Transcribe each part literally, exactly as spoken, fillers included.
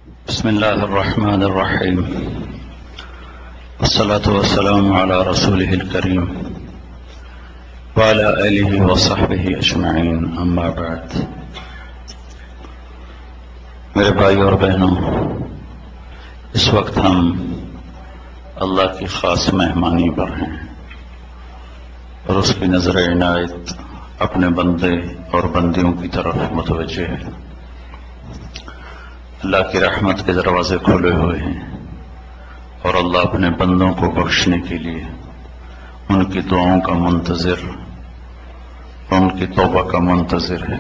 بسم الله الرحمن الرحيم والصلاة والسلام على رسوله الكريم وعلى آله وصحبه أجمعين أما بعد. میرے بھائی اور بہنوں، اس وقت ہم اللہ کی خاص مہمانی پر ہیں اور اس کی نظر عنایت اپنے بندے اور بندیوں کی طرف متوجہ ہے. اللہ کی رحمت کے دروازے کھلے ہوئے ہیں اور اللہ اپنے بندوں کو بخشنے کے لیے ان کی دعاؤں کا منتظر، ان کی توبہ کا منتظر ہے.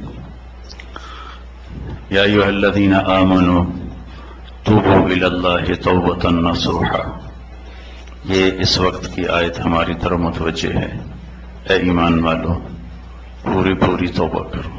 یا ایھا الذین آمنوا توبوا الی اللہ توبۃ نصوحا. یہ اس وقت کی آیت ہماری طرف متوجہ ہے. اے ایمان والو، پوری پوری توبہ کرو.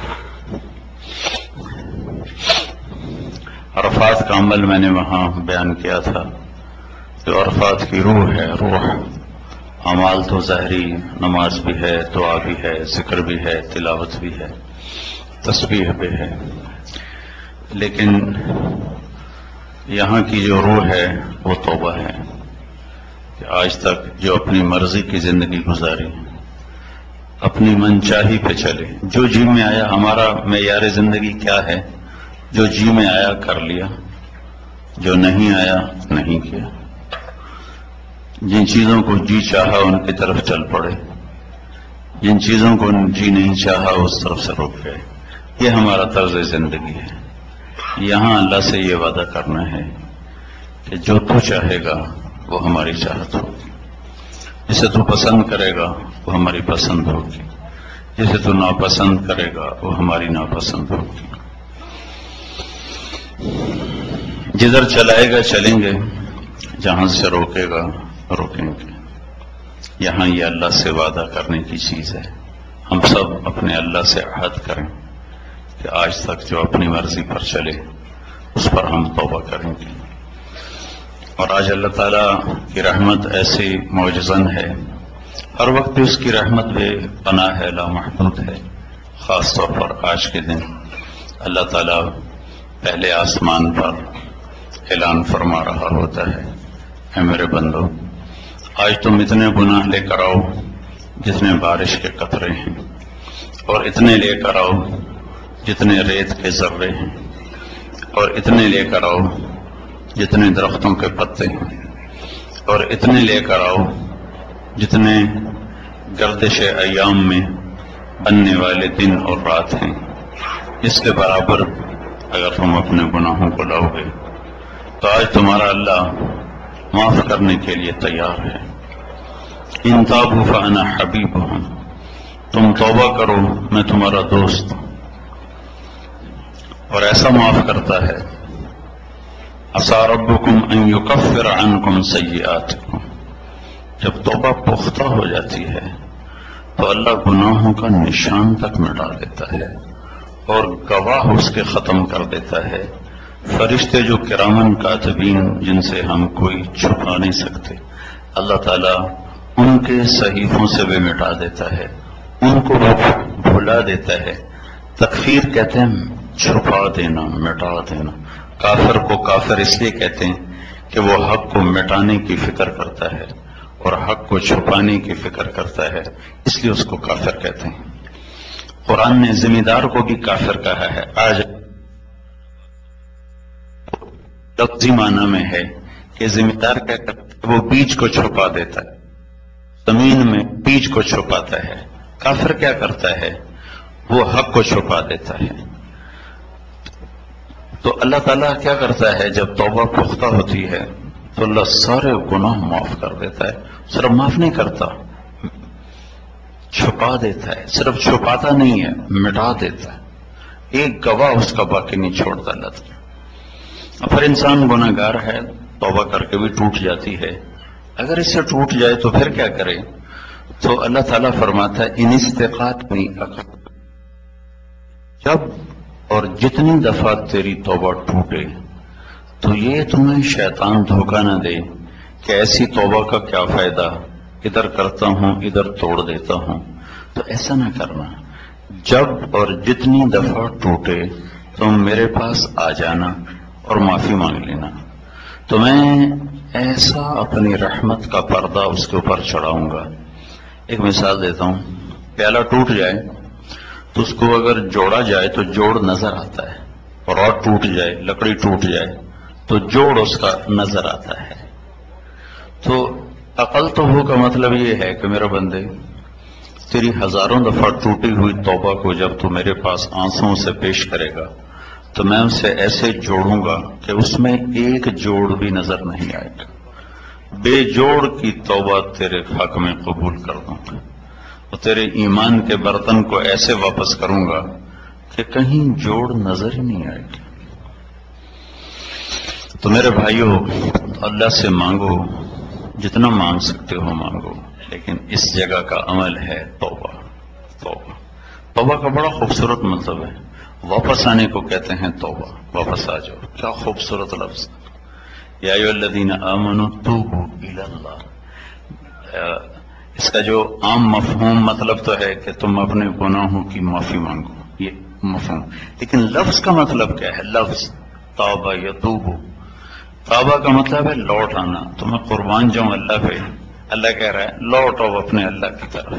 عرفات کا عمل میں نے وہاں بیان کیا تھا. جو عرفات کی روح ہے، روح اعمال تو ظاہری، نماز بھی ہے، دعا بھی ہے، ذکر بھی ہے، تلاوت بھی ہے، تسبیح بھی ہے، لیکن یہاں کی جو روح ہے وہ توبہ ہے. کہ آج تک جو اپنی مرضی کی زندگی گزاری، اپنی منچاہی پہ چلے، جو جی میں آیا. ہمارا معیار زندگی کیا ہے؟ جو جی میں آیا کر لیا، جو نہیں آیا نہیں کیا. جن چیزوں کو جی چاہا ان کی طرف چل پڑے، جن چیزوں کو جی نہیں چاہا اس طرف سے رک گئے. یہ ہمارا طرز زندگی ہے. یہاں اللہ سے یہ وعدہ کرنا ہے کہ جو تو چاہے گا وہ ہماری چاہت ہوگی، جسے تو پسند کرے گا وہ ہماری پسند ہوگی، جسے تو ناپسند کرے گا وہ ہماری ناپسند ہوگی. جدھر چلائے گا چلیں گے، جہاں سے روکے گا روکیں گے. یہاں یہ اللہ سے وعدہ کرنے کی چیز ہے. ہم سب اپنے اللہ سے عہد کریں کہ آج تک جو اپنی مرضی پر چلے اس پر ہم توبہ کریں گے. اور آج اللہ تعالیٰ کی رحمت ایسی معجزن ہے، ہر وقت اس کی رحمت بے پناہ ہے، لامحدود ہے. خاص طور پر آج کے دن اللہ تعالیٰ پہلے آسمان پر اعلان فرما رہا ہوتا ہے، اے میرے بندو، آج تم اتنے گناہ لے کر آؤ جتنے بارش کے قطرے ہیں، اور اتنے لے کر آؤ جتنے ریت کے ذرے ہیں، اور اتنے لے کر آؤ جتنے درختوں کے پتے ہیں، اور اتنے لے کر آؤ جتنے گردش ایام میں بننے والے دن اور رات ہیں. اس کے برابر اگر تم اپنے گناہوں کو لاؤ گے تو آج تمہارا اللہ معاف کرنے کے لیے تیار ہے. ان تابوا فانا حبیبہم. تم توبہ کرو، میں تمہارا دوست ہوں اور ایسا معاف کرتا ہے. عسیٰ ربکم ان یکفر عنکم سیئاتکم. جب توبہ پختہ ہو جاتی ہے تو اللہ گناہوں کا نشان تک مٹا دیتا ہے اور گواہ اس کے ختم کر دیتا ہے. فرشتے جو کرامن کاتبین، جن سے ہم کوئی چھپا نہیں سکتے، اللہ تعالیٰ ان کے صحیفوں سے بھی مٹا دیتا ہے، ان کو وہ بھلا دیتا ہے. تکفیر کہتے ہیں چھپا دینا، مٹا دینا. کافر کو کافر اس لیے کہتے ہیں کہ وہ حق کو مٹانے کی فکر کرتا ہے اور حق کو چھپانے کی فکر کرتا ہے، اس لیے اس کو کافر کہتے ہیں. قرآن نے ذمہ دار کو بھی کافر کہا ہے. آج لفظی معنی میں ہے کہ ذمہ دار کیا کرتا ہے؟ وہ بیج کو چھپا دیتا ہے، زمین میں بیج کو چھپاتا ہے. کافر کیا کرتا ہے؟ وہ حق کو چھپا دیتا ہے. تو اللہ تعالیٰ کیا کرتا ہے؟ جب توبہ پختہ ہوتی ہے تو اللہ سارے گناہ معاف کر دیتا ہے. صرف معاف نہیں کرتا، چھپا دیتا ہے. صرف چھپاتا نہیں ہے، مٹا دیتا ہے. ایک گواہ اس کا باقی نہیں چھوڑتا اللہ تعالیٰ. پھر انسان گناہ گار ہے، توبہ کر کے بھی ٹوٹ جاتی ہے. اگر اس سے ٹوٹ جائے تو پھر کیا کرے؟ تو اللہ تعالیٰ فرماتا ہے ان استقامت جب اور جتنی دفعہ تیری توبہ ٹوٹے تو یہ تمہیں شیطان دھوکہ نہ دے کہ ایسی توبہ کا کیا فائدہ، ادھر کرتا ہوں ادھر توڑ دیتا ہوں. تو ایسا نہ کرنا. جب اور جتنی دفعہ ٹوٹے تم میرے پاس آ جانا، اور معافی مانگ لینا. تو میں ایسا اپنی رحمت کا پردہ اس کے اوپر چڑھاؤں گا. ایک مثال دیتا ہوں. پیالہ ٹوٹ جائے تو اس کو اگر جوڑا جائے تو جوڑ نظر آتا ہے، اور اور ٹوٹ جائے، لکڑی ٹوٹ جائے تو جوڑ اس کا نظر آتا ہے. تو عقل تو ہو کا مطلب یہ ہے کہ میرا بندے، تیری ہزاروں دفعہ ٹوٹی ہوئی توبہ کو جب تو میرے پاس آنسوں سے پیش کرے گا تو میں اسے ایسے جوڑوں گا کہ اس میں ایک جوڑ بھی نظر نہیں آئے گا. بے جوڑ کی توبہ تیرے حق میں قبول کر دوں گا، اور تیرے ایمان کے برتن کو ایسے واپس کروں گا کہ کہیں جوڑ نظر ہی نہیں آئے گا. تو میرے بھائیوں، اللہ سے مانگو، جتنا مانگ سکتے ہو مانگو، لیکن اس جگہ کا عمل ہے توبہ. توبہ توبہ کا بڑا خوبصورت مطلب ہے. واپس آنے کو کہتے ہیں توبہ. واپس آ جاؤ، کیا خوبصورت لفظ. یا ایھا الذین آمنوا توبوا الی اللہ. اس کا جو عام مفہوم مطلب تو ہے کہ تم اپنے گناہوں کی معافی مانگو، یہ مفہوم. لیکن لفظ کا مطلب کیا ہے؟ لفظ توبہ یتوب. توبہ کا مطلب ہے لوٹ آنا. تو میں قربان جاؤں اللہ پہ. اللہ کہہ رہا ہے لوٹ آؤ اپنے اللہ کی طرف.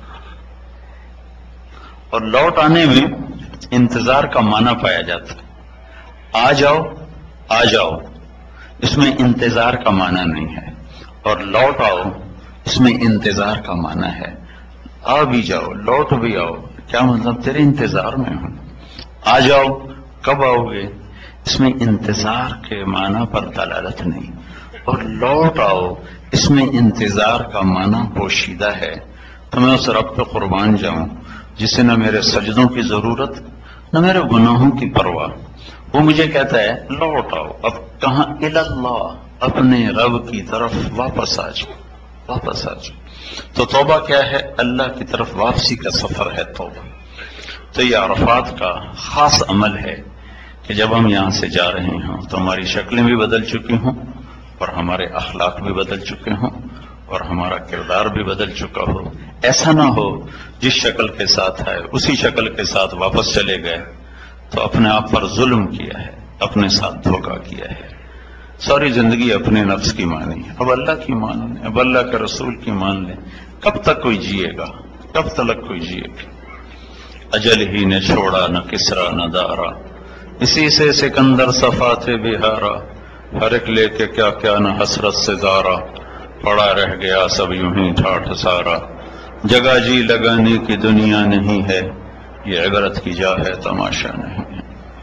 اور لوٹ آنے میں انتظار کا معنی پایا جاتا ہے. آ جاؤ آ جاؤ اس میں انتظار کا معنی نہیں ہے، اور لوٹ آؤ اس میں انتظار کا معنی ہے. آ بھی جاؤ، لوٹ بھی آؤ. کیا مطلب؟ تیرے انتظار میں ہوں. آ جاؤ، کب آؤ گے؟ اس میں انتظار کے معنی پر دلالت نہیں. اور لوٹ آؤ اس میں انتظار کا معنی پوشیدہ ہے. تو میں اس رب پہ قربان جاؤں جسے نہ میرے سجدوں کی ضرورت نہ میرے گناہوں کی پرواہ. وہ مجھے کہتا ہے لوٹ آؤ. اب کہاں؟ اللہ، اپنے رب کی طرف واپس آ جاؤ، واپس آ جاؤ. تو توبہ کیا ہے؟ اللہ کی طرف واپسی کا سفر ہے توبہ. تو یہ عرفات کا خاص عمل ہے کہ جب ہم یہاں سے جا رہے ہوں تو ہماری شکلیں بھی بدل چکی ہوں، اور ہمارے اخلاق بھی بدل چکے ہوں، اور ہمارا کردار بھی بدل چکا ہو. ایسا نہ ہو جس شکل کے ساتھ ہے اسی شکل کے ساتھ واپس چلے گئے تو اپنے آپ پر ظلم کیا ہے، اپنے ساتھ دھوکہ کیا ہے. ساری زندگی اپنے نفس کی مانی، اب اللہ کی مان لیں، اب اللہ کے رسول کی مان لیں. کب تک کوئی جیے گا؟ کب تک کوئی جیے گا؟ اجل ہی نے چھوڑا نہ کسرا نہ دارا، اسی سے سکندر صفا تھے بہارا. ہر ایک لے کے کیا کیا نہ حسرت سے زارا، پڑا رہ گیا سب یوں ہی ٹھاٹھ سارا. جگہ جی لگانے کی دنیا نہیں ہے، یہ عبرت کی جا ہے تماشا نہیں ہے.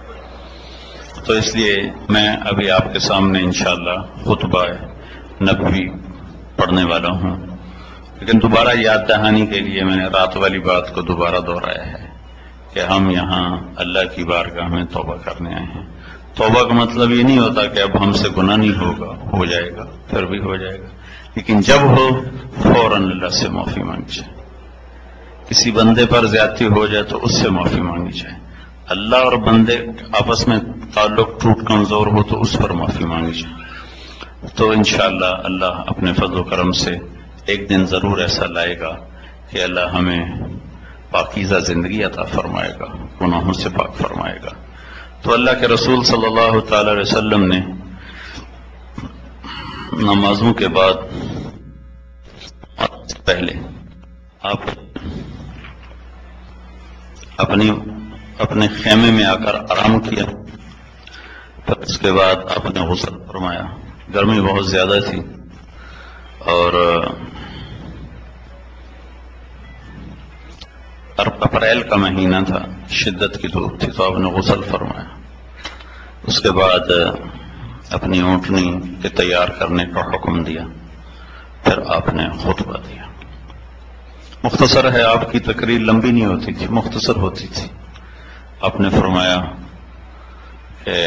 تو اس لیے میں ابھی آپ کے سامنے انشاءاللہ خطبہ نبوی پڑھنے والا ہوں، لیکن دوبارہ یاد دہانی کے لیے میں نے رات والی بات کو دوبارہ دہرایا ہے کہ ہم یہاں اللہ کی بارگاہ میں توبہ کرنے آئے ہیں. توبہ کا مطلب یہ نہیں ہوتا کہ اب ہم سے گناہ نہیں ہوگا، ہو جائے گا، پھر بھی ہو جائے گا، لیکن جب ہو فوراً اللہ سے معافی مانگی جائے. کسی بندے پر زیادتی ہو جائے تو اس سے معافی مانگی جائے. اللہ اور بندے آپس میں تعلق ٹوٹ کمزور ہو تو اس پر معافی مانگی جائے. تو انشاءاللہ اللہ اپنے فضل و کرم سے ایک دن ضرور ایسا لائے گا کہ اللہ ہمیں پاکیزہ زندگی عطا فرمائے گا، گناہوں سے پاک فرمائے گا. تو اللہ کے رسول صلی اللہ تعالی علیہ وسلم نے نمازوں کے بعد پہلے آپ اپنی اپنے خیمے میں آ کر آرام کیا، پھر اس کے بعد آپ نے غسل فرمایا. گرمی بہت زیادہ تھی اور اپریل کا مہینہ تھا، شدت کی دھوپ تھی، تو آپ نے غسل فرمایا. اس کے بعد اپنی اونٹنی کے تیار کرنے کا حکم دیا، پھر آپ نے خطبہ دیا. مختصر ہے، آپ کی تقریر لمبی نہیں ہوتی تھی، مختصر ہوتی تھی. آپ نے فرمایا کہ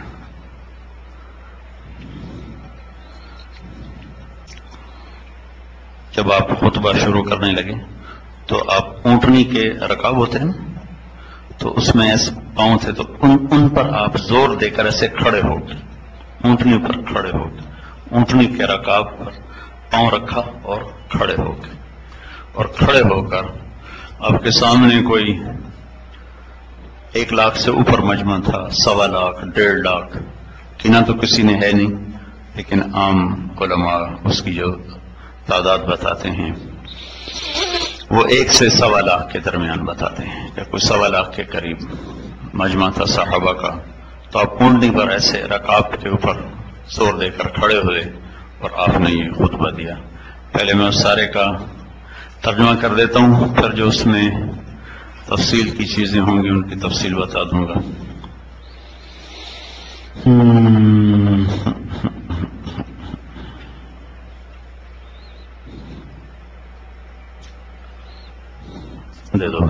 جب آپ خطبہ شروع کرنے لگے تو آپ اونٹنی کے رکاب ہوتے ہیں نا، تو اس میں ایسے پاؤں تھے تو ان, ان پر آپ زور دے کر ایسے کھڑے ہو گئے، اونٹنی پر کھڑے ہو گئے، اونٹنی کے رکاب پر پاؤں رکھا اور کھڑے ہو گئے. اور کھڑے ہو کر آپ کے سامنے کوئی ایک لاکھ سے اوپر مجمع تھا، سوا لاکھ، ڈیڑھ لاکھ کینہ تو کسی نے ہے نہیں، لیکن عام علماء اس کی جو تعداد بتاتے ہیں وہ ایک سے سوا لاکھ کے درمیان بتاتے ہیں، کہ کوئی سوا لاکھ کے قریب مجمع تھا صحابہ کا۔ تو آپ کونڈی پر ایسے رکاب کے اوپر زور دے کر کھڑے ہوئے اور آپ نے یہ خطبہ دیا۔ پہلے میں اس سارے کا ترجمہ کر دیتا ہوں، پھر جو اس میں تفصیل کی چیزیں ہوں گی ان کی تفصیل بتا دوں گا۔ دے دو۔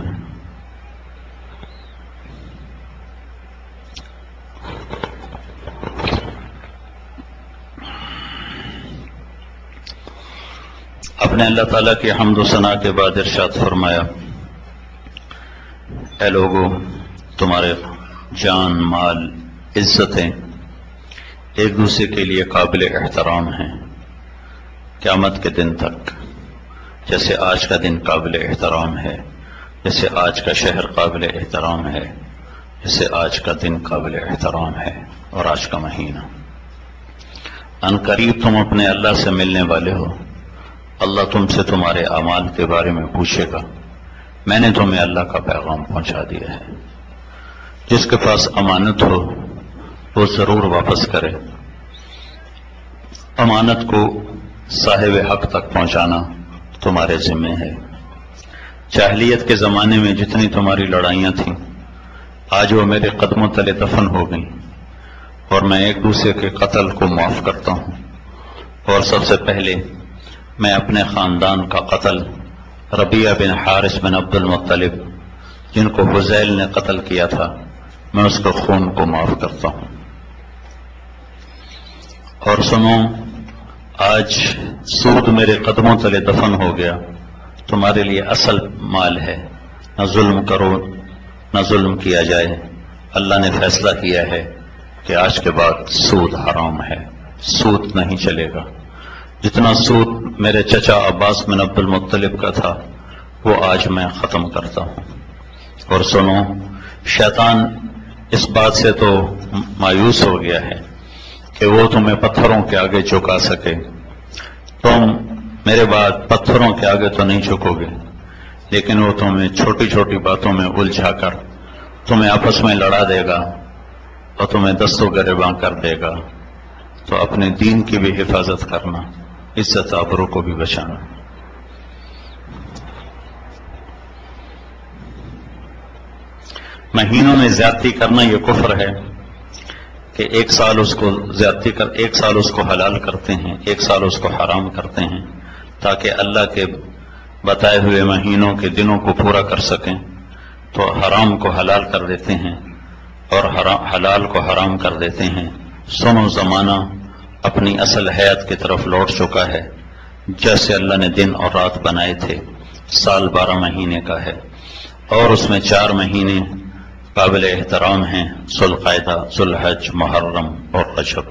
اپنے اللہ تعالیٰ کی حمد و ثنا کے بعد ارشاد فرمایا، اے لوگو، تمہارے جان، مال، عزتیں ایک دوسرے کے لیے قابل احترام ہیں قیامت کے دن تک، جیسے آج کا دن قابل احترام ہے، جیسے آج کا شہر قابل احترام ہے، جیسے آج کا دن قابل احترام ہے، اور آج کا مہینہ۔ ان قریب تم اپنے اللہ سے ملنے والے ہو، اللہ تم سے تمہارے اعمال کے بارے میں پوچھے گا۔ میں نے تمہیں اللہ کا پیغام پہنچا دیا ہے۔ جس کے پاس امانت ہو وہ ضرور واپس کرے۔ امانت کو صاحب حق تک پہنچانا تمہارے ذمہ ہے۔ جاہلیت کے زمانے میں جتنی تمہاری لڑائیاں تھیں، آج وہ میرے قدموں تلے دفن ہو گئیں، اور میں ایک دوسرے کے قتل کو معاف کرتا ہوں۔ اور سب سے پہلے میں اپنے خاندان کا قتل، ربیعہ بن حارث بن عبد المطلب جن کو حذیل نے قتل کیا تھا، میں اس کے خون کو معاف کرتا ہوں۔ اور سنو، آج سود میرے قدموں تلے دفن ہو گیا، تمہارے لیے اصل مال ہے، نہ ظلم کرو نہ ظلم کیا جائے۔ اللہ نے فیصلہ کیا ہے کہ آج کے بعد سود حرام ہے، سود نہیں چلے گا۔ جتنا سود میرے چچا عباس بن عبد المطلب کا تھا وہ آج میں ختم کرتا ہوں۔ اور سنو، شیطان اس بات سے تو مایوس ہو گیا ہے کہ وہ تمہیں پتھروں کے آگے جھکا سکے۔ تم میرے بعد پتھروں کے آگے تو نہیں جھکو گے، لیکن وہ تمہیں چھوٹی چھوٹی باتوں میں الجھا کر تمہیں آپس میں لڑا دے گا اور تمہیں دست و گریباں کر دے گا۔ تو اپنے دین کی بھی حفاظت کرنا، عزت آبرو کو بھی بچانا۔ مہینوں میں زیادتی کرنا یہ کفر ہے کہ ایک سال اس کو زیادتی کر ایک سال اس کو حلال کرتے ہیں، ایک سال اس کو حرام کرتے ہیں، تاکہ اللہ کے بتائے ہوئے مہینوں کے دنوں کو پورا کر سکیں۔ تو حرام کو حلال کر دیتے ہیں اور حلال کو حرام کر دیتے ہیں۔ سنو، زمانہ اپنی اصل حیات کی طرف لوٹ چکا ہے۔ جیسے اللہ نے دن اور رات بنائے تھے، سال بارہ مہینے کا ہے، اور اس میں چار مہینے قابل احترام ہیں، ذوالقعدہ، ذوالحج، محرم اور رجب۔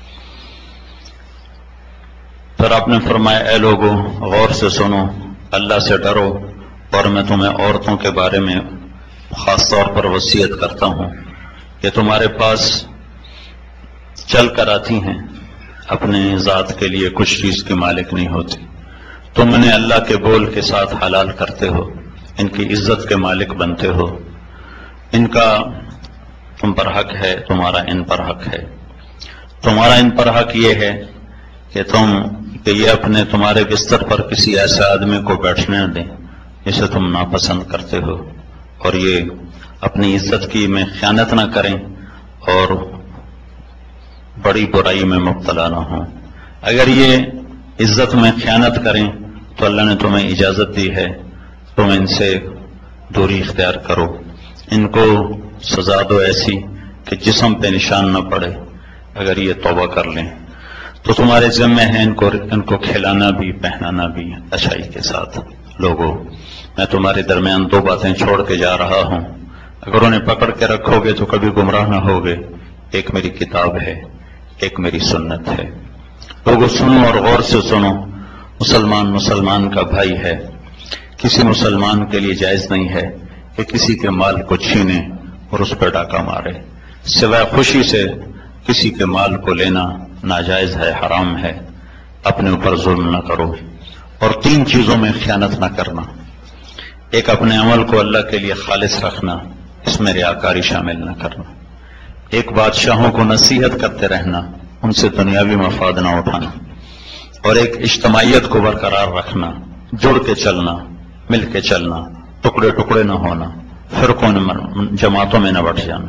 پھر آپ نے فرمایا، اے لوگو، غور سے سنو، اللہ سے ڈرو، اور میں تمہیں عورتوں کے بارے میں خاص طور پر وصیت کرتا ہوں کہ تمہارے پاس چل کر آتی ہیں، اپنے ذات کے لیے کچھ چیز کی مالک نہیں ہوتی، تم انہیں اللہ کے بول کے ساتھ حلال کرتے ہو، ان کی عزت کے مالک بنتے ہو، ان کا تم پر حق ہے، تمہارا ان پر حق ہے۔ تمہارا ان پر حق یہ ہے کہ تم کہ یہ اپنے تمہارے بستر پر کسی ایسے آدمی کو بیٹھنے نہ دیں جسے تم ناپسند کرتے ہو، اور یہ اپنی عزت کی میں خیانت نہ کریں اور بڑی برائی میں مبتلا نہ ہوں۔ اگر یہ عزت میں خیانت کریں تو اللہ نے تمہیں اجازت دی ہے، تم ان سے دوری اختیار کرو، ان کو سزا دو ایسی کہ جسم پہ نشان نہ پڑے۔ اگر یہ توبہ کر لیں تو تمہارے ذمہ ہے ان کو ان کو کھلانا بھی، پہنانا بھی اچھائی کے ساتھ۔ لوگوں، میں تمہارے درمیان دو باتیں چھوڑ کے جا رہا ہوں، اگر انہیں پکڑ کے رکھو گے تو کبھی گمراہ نہ ہوگے۔ ایک میری کتاب ہے، ایک میری سنت ہے۔ لوگوں سنو اور غور سے سنو، مسلمان مسلمان کا بھائی ہے، کسی مسلمان کے لیے جائز نہیں ہے کہ کسی کے مال کو چھینے اور اس پہ ڈاکہ مارے، سوائے خوشی سے کسی کے مال کو لینا ناجائز ہے، حرام ہے، اپنے اوپر ظلم نہ کرو، اور تین چیزوں میں خیانت نہ کرنا۔ ایک، اپنے عمل کو اللہ کے لیے خالص رکھنا، اس میں ریاکاری شامل نہ کرنا۔ ایک، بادشاہوں کو نصیحت کرتے رہنا، ان سے دنیاوی مفاد نہ اٹھانا۔ اور ایک، اجتماعیت کو برقرار رکھنا، جڑ کے چلنا، مل کے چلنا، ٹکڑے ٹکڑے نہ ہونا، فرقوں جماعتوں میں نہ بٹ جانا۔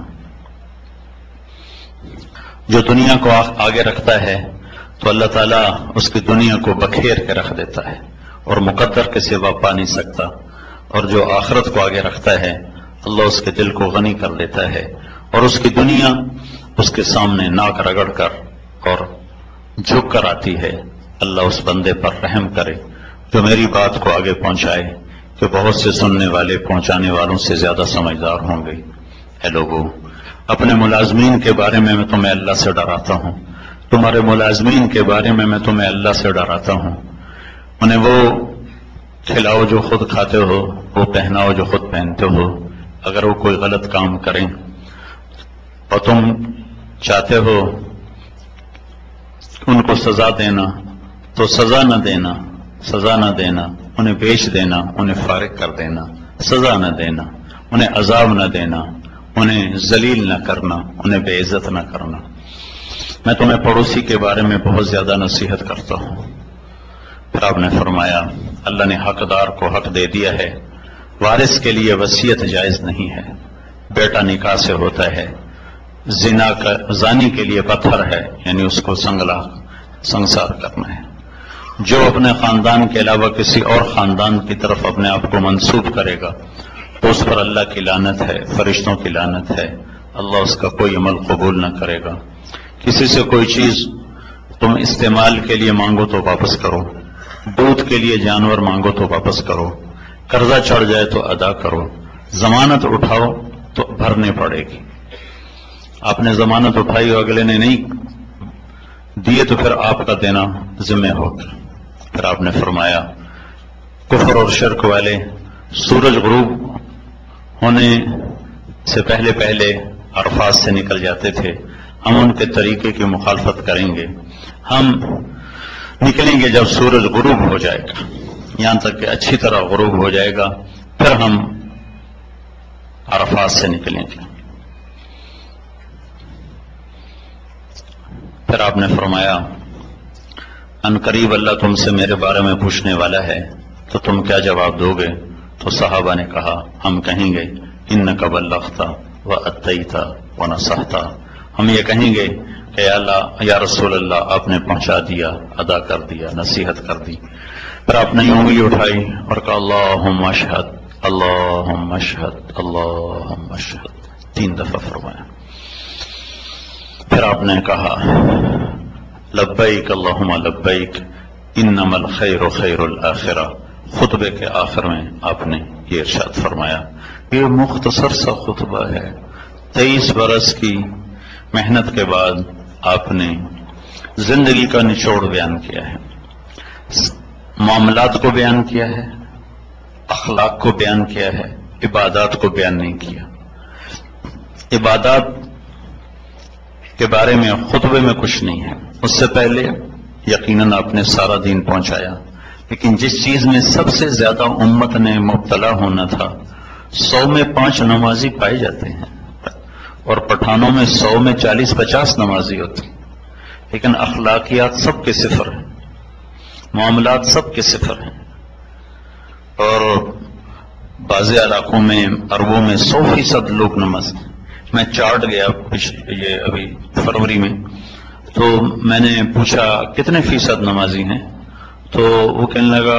جو دنیا کو آگے رکھتا ہے تو اللہ تعالیٰ اس کی دنیا کو بکھیر کے رکھ دیتا ہے اور مقدر کے سوا پا نہیں سکتا، اور جو آخرت کو آگے رکھتا ہے اللہ اس کے دل کو غنی کر دیتا ہے، اور اس کی دنیا اس کے سامنے ناک رگڑ کر اور جھک کر آتی ہے۔ اللہ اس بندے پر رحم کرے جو میری بات کو آگے پہنچائے، کہ بہت سے سننے والے پہنچانے والوں سے زیادہ سمجھدار ہوں گے۔ اے لوگوں، اپنے ملازمین کے بارے میں میں تمہیں اللہ سے ڈراتا ہوں، تمہارے ملازمین کے بارے میں میں تمہیں اللہ سے ڈراتا ہوں۔ انہیں وہ کھلاؤ جو خود کھاتے ہو، وہ پہناؤ جو خود پہنتے ہو۔ اگر وہ کوئی غلط کام کریں اور تم چاہتے ہو ان کو سزا دینا تو سزا نہ دینا، سزا نہ دینا، انہیں بیچ دینا، انہیں فارغ کر دینا، سزا نہ دینا، انہیں عذاب نہ دینا، انہیں ذلیل نہ کرنا، انہیں بے عزت نہ کرنا۔ میں تمہیں پڑوسی کے بارے میں بہت زیادہ نصیحت کرتا ہوں۔ پھر آپ نے فرمایا اللہ نے حقدار کو حق دے دیا ہے، وارث کے لیے وصیت جائز نہیں ہے، بیٹا نکاح سے ہوتا ہے، زنا کا زانی کے لیے پتھر ہے، یعنی اس کو سنگلا سنگسار کرنا ہے۔ جو اپنے خاندان کے علاوہ کسی اور خاندان کی طرف اپنے آپ کو منسوب کرے گا تو اس پر اللہ کی لعنت ہے، فرشتوں کی لعنت ہے، اللہ اس کا کوئی عمل قبول نہ کرے گا۔ کسی سے کوئی چیز تم استعمال کے لیے مانگو تو واپس کرو، دودھ کے لیے جانور مانگو تو واپس کرو، قرضہ چڑھ جائے تو ادا کرو، ضمانت اٹھاؤ تو بھرنے پڑے گی۔ آپ نے ضمانت اٹھائی اور اگلے نے نہیں دیے تو پھر آپ کا دینا ذمہ ہوگا۔ پھر آپ نے فرمایا کفر اور شرک والے سورج غروب ہونے سے پہلے پہلے عرفات سے نکل جاتے تھے، ہم ان کے طریقے کی مخالفت کریں گے، ہم نکلیں گے جب سورج غروب ہو جائے گا، یہاں تک کہ اچھی طرح غروب ہو جائے گا، پھر ہم عرفات سے نکلیں گے۔ پھر آپ نے فرمایا ان قریب اللہ تم سے میرے بارے میں پوچھنے والا ہے تو تم کیا جواب دو گے؟ تو صحابہ نے کہا ہم کہیں گے انک بلغت واتیت ونصحت، ہم یہ کہیں گے کہ یا اللہ یا رسول اللہ آپ نے پہنچا دیا، ادا کر دیا، نصیحت کر دی۔ پھر آپ نے انگلی اٹھائی اور کہا اللہم اشہد اللہم اشہد اللہم اشہد، تین دفعہ فرمایا۔ پھر آپ نے کہا لبیک اللہم لبیک انما الخیر خیر الاخرہ، خطبے کے آخر میں آپ نے یہ ارشاد فرمایا۔ یہ مختصر سا خطبہ ہے، تیئیس برس کی محنت کے بعد آپ نے زندگی کا نچوڑ بیان کیا ہے، معاملات کو بیان کیا ہے، اخلاق کو بیان کیا ہے، عبادات کو بیان نہیں کیا۔ عبادات کے بارے میں خطبے میں کچھ نہیں ہے، اس سے پہلے یقیناً آپ نے سارا دین پہنچایا، لیکن جس چیز میں سب سے زیادہ امت نے مبتلا ہونا تھا، سو میں پانچ نمازی پائے جاتے ہیں اور پٹھانوں میں سو میں چالیس پچاس نمازی ہوتے ہیں، لیکن اخلاقیات سب کے صفر ہیں، معاملات سب کے صفر ہیں، اور بعض علاقوں میں عربوں میں سو فیصد لوگ نماز۔ میں چارٹ گیا یہ ابھی فروری میں، تو میں نے پوچھا کتنے فیصد نمازی ہیں، تو وہ کہنے لگا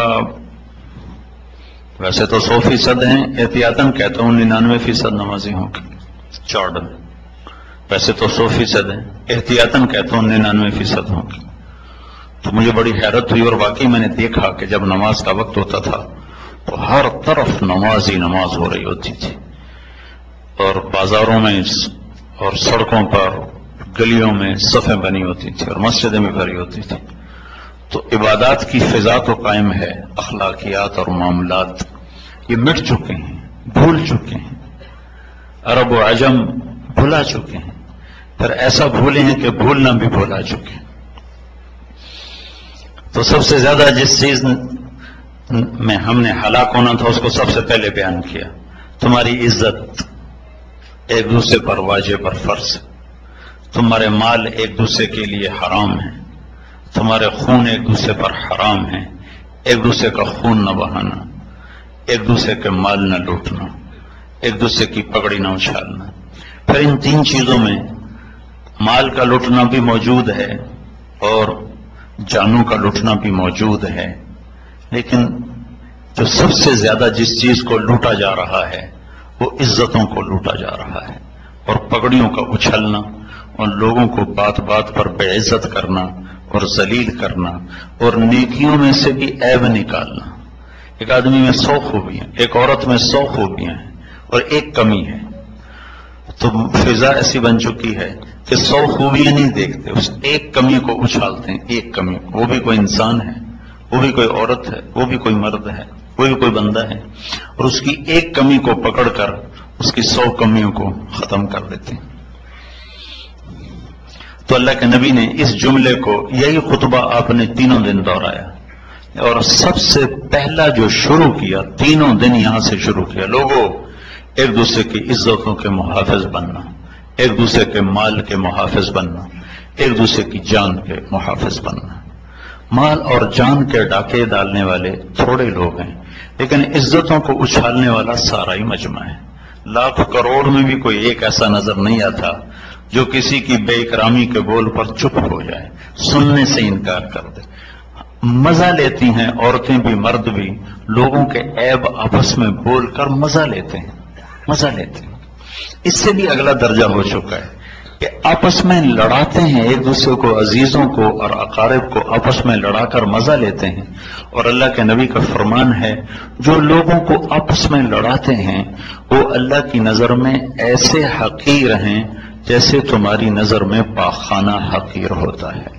ویسے تو سو فیصد ہیں، احتیاطاً کہتا ہوں ننانوے فیصد نمازی ہوں گے چارٹ میں، ویسے تو سو فیصد ہیں، احتیاطاً کہتا ہوں ننانوے فیصد ہوں گے۔ تو مجھے بڑی حیرت ہوئی، اور واقعی میں نے دیکھا کہ جب نماز کا وقت ہوتا تھا تو ہر طرف نماز ہی نماز ہو رہی ہوتی تھی، اور بازاروں میں اور سڑکوں پر گلیوں میں صفیں بنی ہوتی تھی اور مسجدیں بھی بھری ہوتی تھی۔ تو عبادات کی فضا تو قائم ہے، اخلاقیات اور معاملات یہ مٹ چکے ہیں، بھول چکے ہیں، عرب و عجم بھلا چکے ہیں، پھر ایسا بھولے ہیں کہ بھولنا بھی بھولا چکے. تو سب سے زیادہ جس چیز میں ہم نے ہلاک ہونا تھا اس کو سب سے پہلے بیان کیا. تمہاری عزت ایک دوسرے پر واجب اور فرض ہے. تمہارے مال ایک دوسرے کے لیے حرام ہے. تمہارے خون ایک دوسرے پر حرام ہے. ایک دوسرے کا خون نہ بہانا، ایک دوسرے کے مال نہ لوٹنا، ایک دوسرے کی پگڑی نہ اچھالنا. پھر ان تین چیزوں میں مال کا لوٹنا بھی موجود ہے اور جانوں کا لوٹنا بھی موجود ہے، لیکن جو سب سے زیادہ جس چیز کو لوٹا جا رہا ہے وہ عزتوں کو لوٹا جا رہا ہے، اور پگڑیوں کا اچھلنا اور لوگوں کو بات بات پر بے عزت کرنا اور ذلیل کرنا اور نیکیوں میں سے بھی عیب نکالنا. ایک آدمی میں سو خوبیاں، ایک عورت میں سو خوبیاں ہیں اور ایک کمی ہے، تو فضا ایسی بن چکی ہے کہ سو خوبیاں نہیں دیکھتے، اس ایک کمی کو اچھالتے ہیں. ایک کمی، وہ بھی کوئی انسان ہے، وہ بھی کوئی عورت ہے، وہ بھی کوئی مرد ہے، وہ بھی کوئی بندہ ہے، اور اس کی ایک کمی کو پکڑ کر اس کی سو کمیوں کو ختم کر دیتے ہیں. تو اللہ کے نبی نے اس جملے کو، یہی خطبہ آپ نے تینوں دن دہرایا، اور سب سے پہلا جو شروع کیا تینوں دن یہاں سے شروع کیا، لوگوں ایک دوسرے کی عزتوں کے محافظ بننا، ایک دوسرے کے مال کے محافظ بننا، ایک دوسرے کی جان کے محافظ بننا. مال اور جان کے ڈاکے ڈالنے والے تھوڑے لوگ ہیں، لیکن عزتوں کو اچھالنے والا سارا ہی مجمع ہے. لاکھ کروڑ میں بھی کوئی ایک ایسا نظر نہیں آتا جو کسی کی بے اکرامی کے بول پر چپ ہو جائے، سننے سے انکار کر دے. مزہ لیتی ہیں عورتیں بھی مرد بھی، لوگوں کے عیب آپس میں بول کر مزہ لیتے ہیں، مزہ لیتے ہیں. اس سے بھی اگلا درجہ ہو چکا ہے کہ آپس میں لڑاتے ہیں ایک دوسرے کو، عزیزوں کو اور اقارب کو آپس میں لڑا کر مزہ لیتے ہیں. اور اللہ کے نبی کا فرمان ہے جو لوگوں کو آپس میں لڑاتے ہیں وہ اللہ کی نظر میں ایسے حقیر ہیں جیسے تمہاری نظر میں پاخانہ حقیر ہوتا ہے.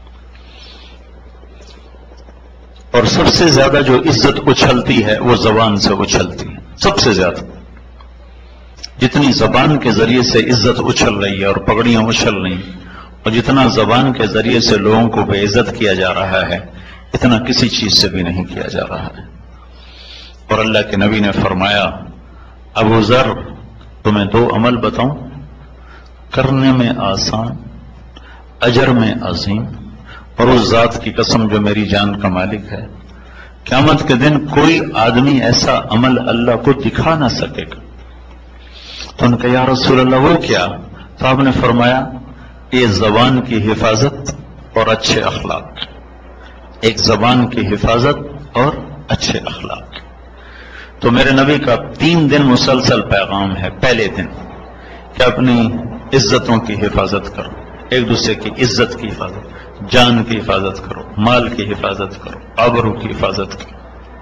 اور سب سے زیادہ جو عزت اچھلتی ہے وہ زبان سے اچھلتی ہے. سب سے زیادہ جتنی زبان کے ذریعے سے عزت اچھل رہی ہے اور پگڑیاں اچھل رہی ہیں، اور جتنا زبان کے ذریعے سے لوگوں کو بے عزت کیا جا رہا ہے اتنا کسی چیز سے بھی نہیں کیا جا رہا ہے. اور اللہ کے نبی نے فرمایا، ابو ذر تمہیں دو عمل بتاؤں، کرنے میں آسان، اجر میں عظیم، اور اس ذات کی قسم جو میری جان کا مالک ہے، قیامت کے دن کوئی آدمی ایسا عمل اللہ کو دکھا نہ سکے گا. تو ان کا یا رسول اللہ وہ کیا؟ تو آپ نے فرمایا یہ زبان کی حفاظت اور اچھے اخلاق. ایک زبان کی حفاظت اور اچھے اخلاق. تو میرے نبی کا تین دن مسلسل پیغام ہے. پہلے دن کہ اپنی عزتوں کی حفاظت کرو، ایک دوسرے کی عزت کی حفاظت، جان کی حفاظت کرو، مال کی حفاظت کرو، آبرو کی حفاظت کرو.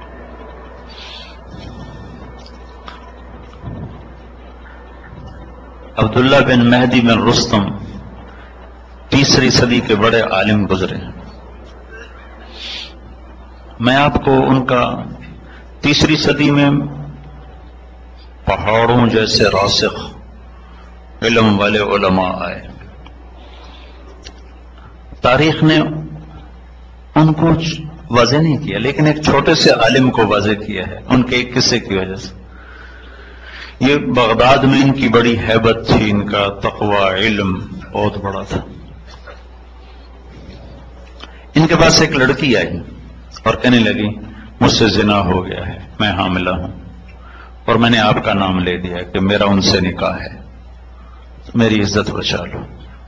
عبداللہ بن مہدی بن رستم تیسری صدی کے بڑے عالم گزرے. میں آپ کو ان کا تیسری صدی میں پہاڑوں جیسے راسخ علم والے علماء آئے. تاریخ نے ان کو واضح نہیں کیا، لیکن ایک چھوٹے سے عالم کو واضح کیا ہے ان کے ایک قصے کی وجہ سے. یہ بغداد میں ان کی بڑی ہیبت تھی، ان کا تقوی علم بہت بڑا تھا. ان کے پاس ایک لڑکی آئی اور کہنے لگی مجھ سے زنا ہو گیا ہے، میں حاملہ ہوں، اور میں نے آپ کا نام لے دیا کہ میرا ان سے نکاح ہے، میری عزت بچا لو.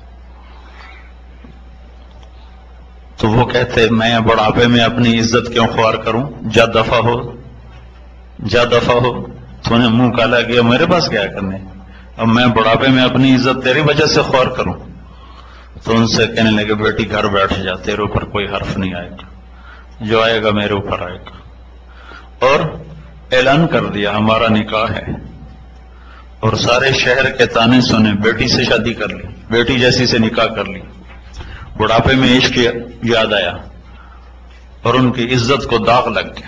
تو وہ کہتے میں بڑھاپے میں اپنی عزت کیوں خوار کروں، جا دفع ہو، جا دفع ہو. تو نے منہ کالا کیا، میرے پاس کیا کرنے، اب میں بڑھاپے میں اپنی عزت تیری وجہ سے خوار کروں. تو ان سے کہنے لگے بیٹی گھر بیٹھ جا، تیرے اوپر کوئی حرف نہیں آئے گا، جو آئے گا میرے اوپر آئے گا. اور اعلان کر دیا ہمارا نکاح ہے. اور سارے شہر کے تانے سنے، بیٹی سے شادی کر لی، بیٹی جیسی سے نکاح کر لی. بڑھاپے میں عشق یاد آیا اور ان کی عزت کو داغ لگ گیا،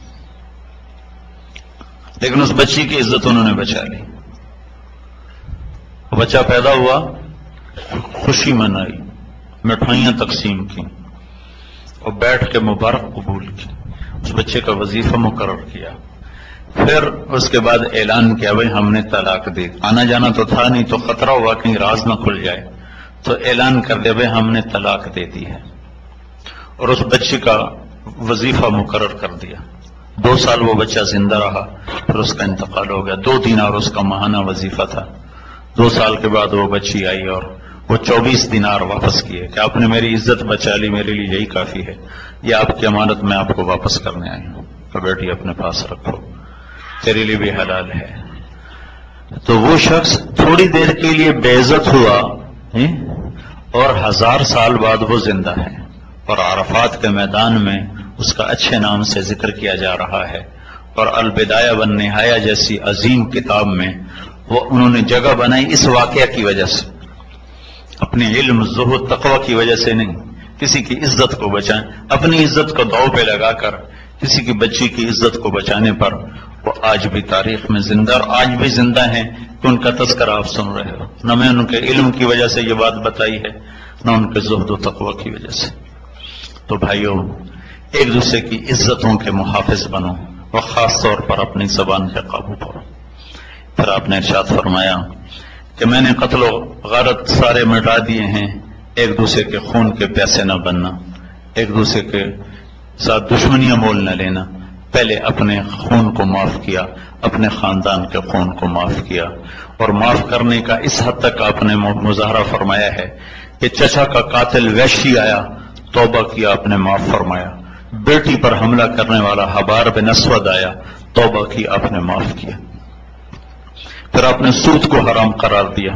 لیکن اس بچی کی عزت انہوں نے بچا لی. بچہ پیدا ہوا خوشی منائی، مٹھائیاں تقسیم کی اور بیٹھ کے مبارک قبول کی، اس بچے کا وظیفہ مقرر کیا، پھر اس کے بعد اعلان کیا بھائی ہم نے طلاق دی۔ آنا جانا تو تھا نہیں تو خطرہ ہوا کہیں راز نہ کھل جائے، تو اعلان کر دیا بھائی ہم نے طلاق دے دی ہے، اور اس بچے کا وظیفہ مقرر کر دیا۔ دو سال وہ بچہ زندہ رہا، پھر اس کا انتقال ہو گیا۔ دو دینار اس کا ماہانہ وظیفہ تھا۔ دو سال کے بعد وہ بچی آئی اور وہ چوبیس دینار واپس کیے کہ آپ نے میری عزت بچا لی، میرے لیے یہی کافی ہے، یہ آپ کی امانت میں آپ کو واپس کرنے آئی ہوں، تو بیٹی اپنے پاس رکھو، تیرے لیے بھی حلال ہے۔ تو وہ شخص تھوڑی دیر کے لیے بے عزت ہوا اور ہزار سال بعد وہ زندہ ہے، اور عرفات کے میدان میں اس کا اچھے نام سے ذکر کیا جا رہا ہے، اور البدایہ والنہایہ جیسی عظیم کتاب میں وہ انہوں نے جگہ بنائی اس واقعہ کی وجہ سے، اپنے علم زہد تقوی کی وجہ سے نہیں، کسی کی عزت کو بچائیں، اپنی عزت کو داؤ پہ لگا کر کسی کی بچی کی عزت کو بچانے پر وہ آج بھی تاریخ میں زندہ، اور آج بھی زندہ ہیں کہ ان کا تذکرہ آپ سن رہے ہو۔ نہ میں ان کے علم کی وجہ سے یہ بات بتائی ہے، نہ ان کے زہد و تقوی کی وجہ سے۔ تو بھائیوں، ایک دوسرے کی عزتوں کے محافظ بنو، اور خاص طور پر اپنی زبان پہ قابو پاؤ۔ پھر آپ نے ارشاد فرمایا کہ میں نے قتل و غارت سارے مٹا دیے ہیں، ایک دوسرے کے خون کے پیاسے نہ بننا، ایک دوسرے کے ساتھ دشمنیاں مول نہ لینا، پہلے اپنے خون کو معاف کیا، اپنے خاندان کے خون کو معاف کیا، اور معاف کرنے کا اس حد تک آپ نے مظاہرہ فرمایا ہے کہ چچا کا قاتل وحشی آیا، توبہ کیا، آپ نے معاف فرمایا، بیٹی پر حملہ کرنے والا حبار بن اسود آیا، توبہ کی، آپ نے معاف کیا۔ پھر آپ نے سود کو حرام قرار دیا،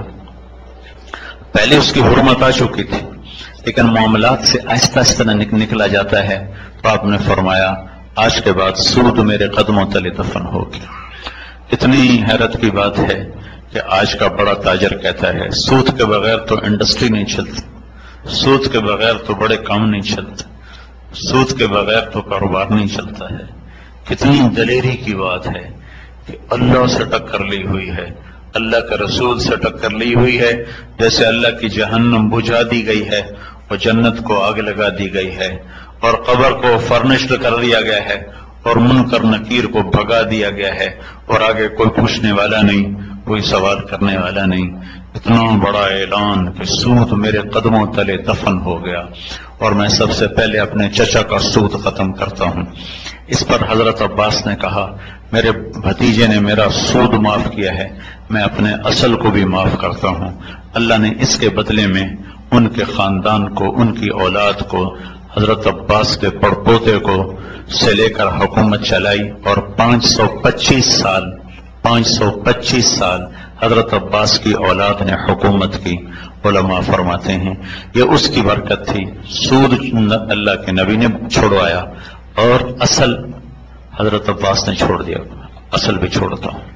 پہلے اس کی حرمت آ چکی تھی لیکن معاملات سے آہستہ آہستہ نکلا جاتا ہے، تو آپ نے فرمایا آج کے بعد سود میرے قدموں تلے دفن ہوگی۔ اتنی حیرت کی بات ہے کہ آج کا بڑا تاجر کہتا ہے سود کے بغیر تو انڈسٹری نہیں چلتی، سود کے بغیر تو بڑے کام نہیں چلتے، سود کے بغیر تو کاروبار نہیں چلتا ہے۔ کتنی دلیری کی بات ہے کہ اللہ سے ٹکر لی ہوئی ہے، اللہ کے رسول سے ٹکر لی ہوئی ہے، جیسے اللہ کی جہنم بجھا دی گئی ہے اور جنت کو آگ لگا دی گئی ہے، اور قبر کو فرنشڈ کر دیا گیا ہے، اور منکر نکیر کو بھگا دیا گیا ہے، اور آگے کوئی پوچھنے والا نہیں، کوئی سوال کرنے والا نہیں۔ اتنا بڑا اعلان کہ سود میرے قدموں تلے دفن ہو گیا، اور میں سب سے پہلے اپنے چچا کا سود ختم کرتا ہوں۔ اس پر حضرت عباس نے کہا میرے بھتیجے نے میرا سود معاف کیا ہے، میں اپنے اصل کو بھی معاف کرتا ہوں۔ اللہ نے اس کے بدلے میں ان کے خاندان کو، ان کی اولاد کو، حضرت عباس کے پڑپوتے کو سے لے کر حکومت چلائی، اور پانچ سو پچیس سال پانچ سو پچیس سال حضرت عباس کی اولاد نے حکومت کی۔ علماء فرماتے ہیں یہ اس کی برکت تھی، سود اللہ کے نبی نے چھوڑوایا اور اصل حضرت عباس نے چھوڑ دیا، اصل بھی چھوڑتا ہوں۔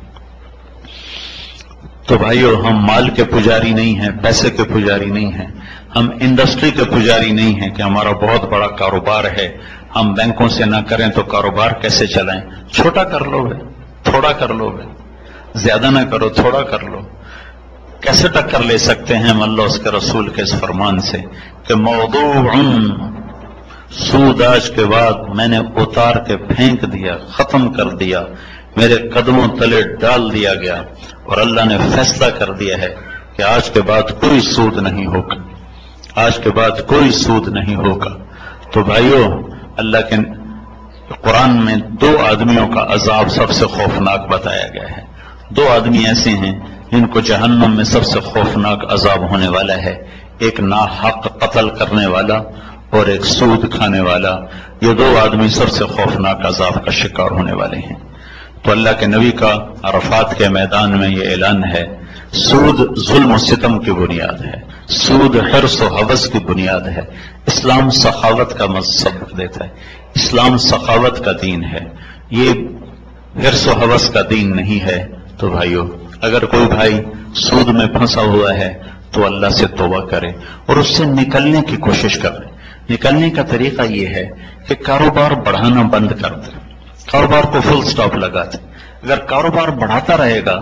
تو بھائیو، ہم مال کے پجاری نہیں ہیں، پیسے کے پجاری نہیں ہیں، ہم انڈسٹری کے پجاری نہیں ہیں کہ ہمارا بہت بڑا کاروبار ہے، ہم بینکوں سے نہ کریں تو کاروبار کیسے چلائیں؟ چھوٹا کر لو بے، تھوڑا کر لو بے، زیادہ نہ کرو، تھوڑا کر لو۔ کیسے ٹکر لے سکتے ہیں ہم اللہ اس کے رسول کے اس فرمان سے کہ موضوع سود آج کے بعد میں نے اتار کے پھینک دیا، ختم کر دیا، میرے قدموں تلے ڈال دیا گیا، اور اللہ نے فیصلہ کر دیا ہے کہ آج کے بعد کوئی سود نہیں ہوگا، آج کے بعد کوئی سود نہیں ہوگا۔ تو بھائیو، اللہ کے قرآن میں دو آدمیوں کا عذاب سب سے خوفناک بتایا گیا ہے۔ دو آدمی ایسے ہیں جن کو جہنم میں سب سے خوفناک عذاب ہونے والا ہے، ایک ناحق قتل کرنے والا اور ایک سود کھانے والا۔ یہ دو آدمی سب سے خوفناک عذاب کا شکار ہونے والے ہیں۔ تو اللہ کے نبی کا عرفات کے میدان میں یہ اعلان ہے، سود ظلم و ستم کی بنیاد ہے، سود حرص و حوث کی بنیاد ہے۔ اسلام سخاوت کا مذہب دیتا ہے، اسلام سخاوت کا دین ہے، یہ حرص و حوث کا دین نہیں ہے۔ تو بھائیو، اگر کوئی بھائی سود میں پھنسا ہوا ہے تو اللہ سے توبہ کرے اور اس سے نکلنے کی کوشش کرے۔ نکلنے کا طریقہ یہ ہے کہ کاروبار بڑھانا بند کر دے، کاروبار کو فل سٹاپ لگا دے۔ اگر کاروبار بڑھاتا رہے گا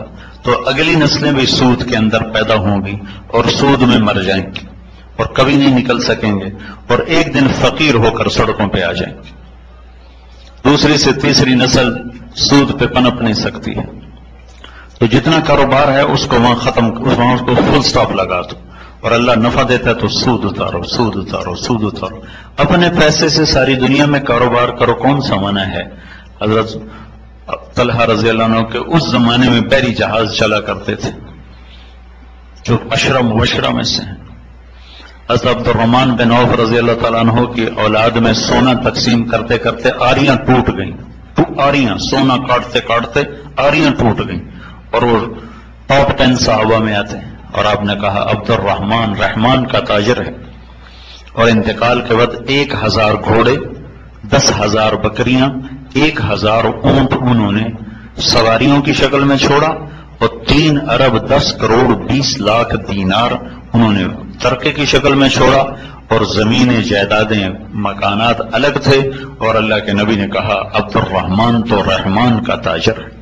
تو اگلی نسلیں بھی سود کے اندر پیدا ہوں گی اور سود میں مر جائیں گی اور کبھی نہیں نکل سکیں گے اور ایک دن فقیر ہو کر سڑکوں پہ آ جائیں گے. دوسری سے تیسری نسل سود پہ پنپ نہیں سکتی ہے. تو جتنا کاروبار ہے اس کو وہاں ختم، وہاں اس کو فل سٹاپ لگا دو، اور اللہ نفع دیتا ہے تو سود اتارو سود اتارو سود اتارو. اپنے پیسے سے ساری دنیا میں کاروبار کرو، کون سا منع ہے؟ حضرت طلحہ رضی اللہ عنہ کے اس زمانے میں بحری جہاز چلا کرتے تھے جو عشرہ مبشرہ میں سے ہیں. حضرت عبد الرحمن بن عوف رضی اللہ تعالیٰ عنہ کی اولاد میں سونا تقسیم کرتے کرتے آریاں ٹوٹ گئیں. آریاں سونا کاٹتے کاٹتے آریاں ٹوٹ گئیں اور وہ ٹاپ ٹین صحابہ میں آتے ہیں. اور آپ نے کہا عبد الرحمن رحمان کا تاجر ہے. اور انتقال کے وقت ایک ہزار گھوڑے، دس ہزار بکریاں، ایک ہزار اونٹ انہوں نے سواریوں کی شکل میں چھوڑا اور تین ارب دس کروڑ بیس لاکھ دینار انہوں نے ترکے کی شکل میں چھوڑا. اور زمینیں جائیدادیں مکانات الگ تھے. اور اللہ کے نبی نے کہا عبد الرحمن تو رحمان کا تاجر ہے.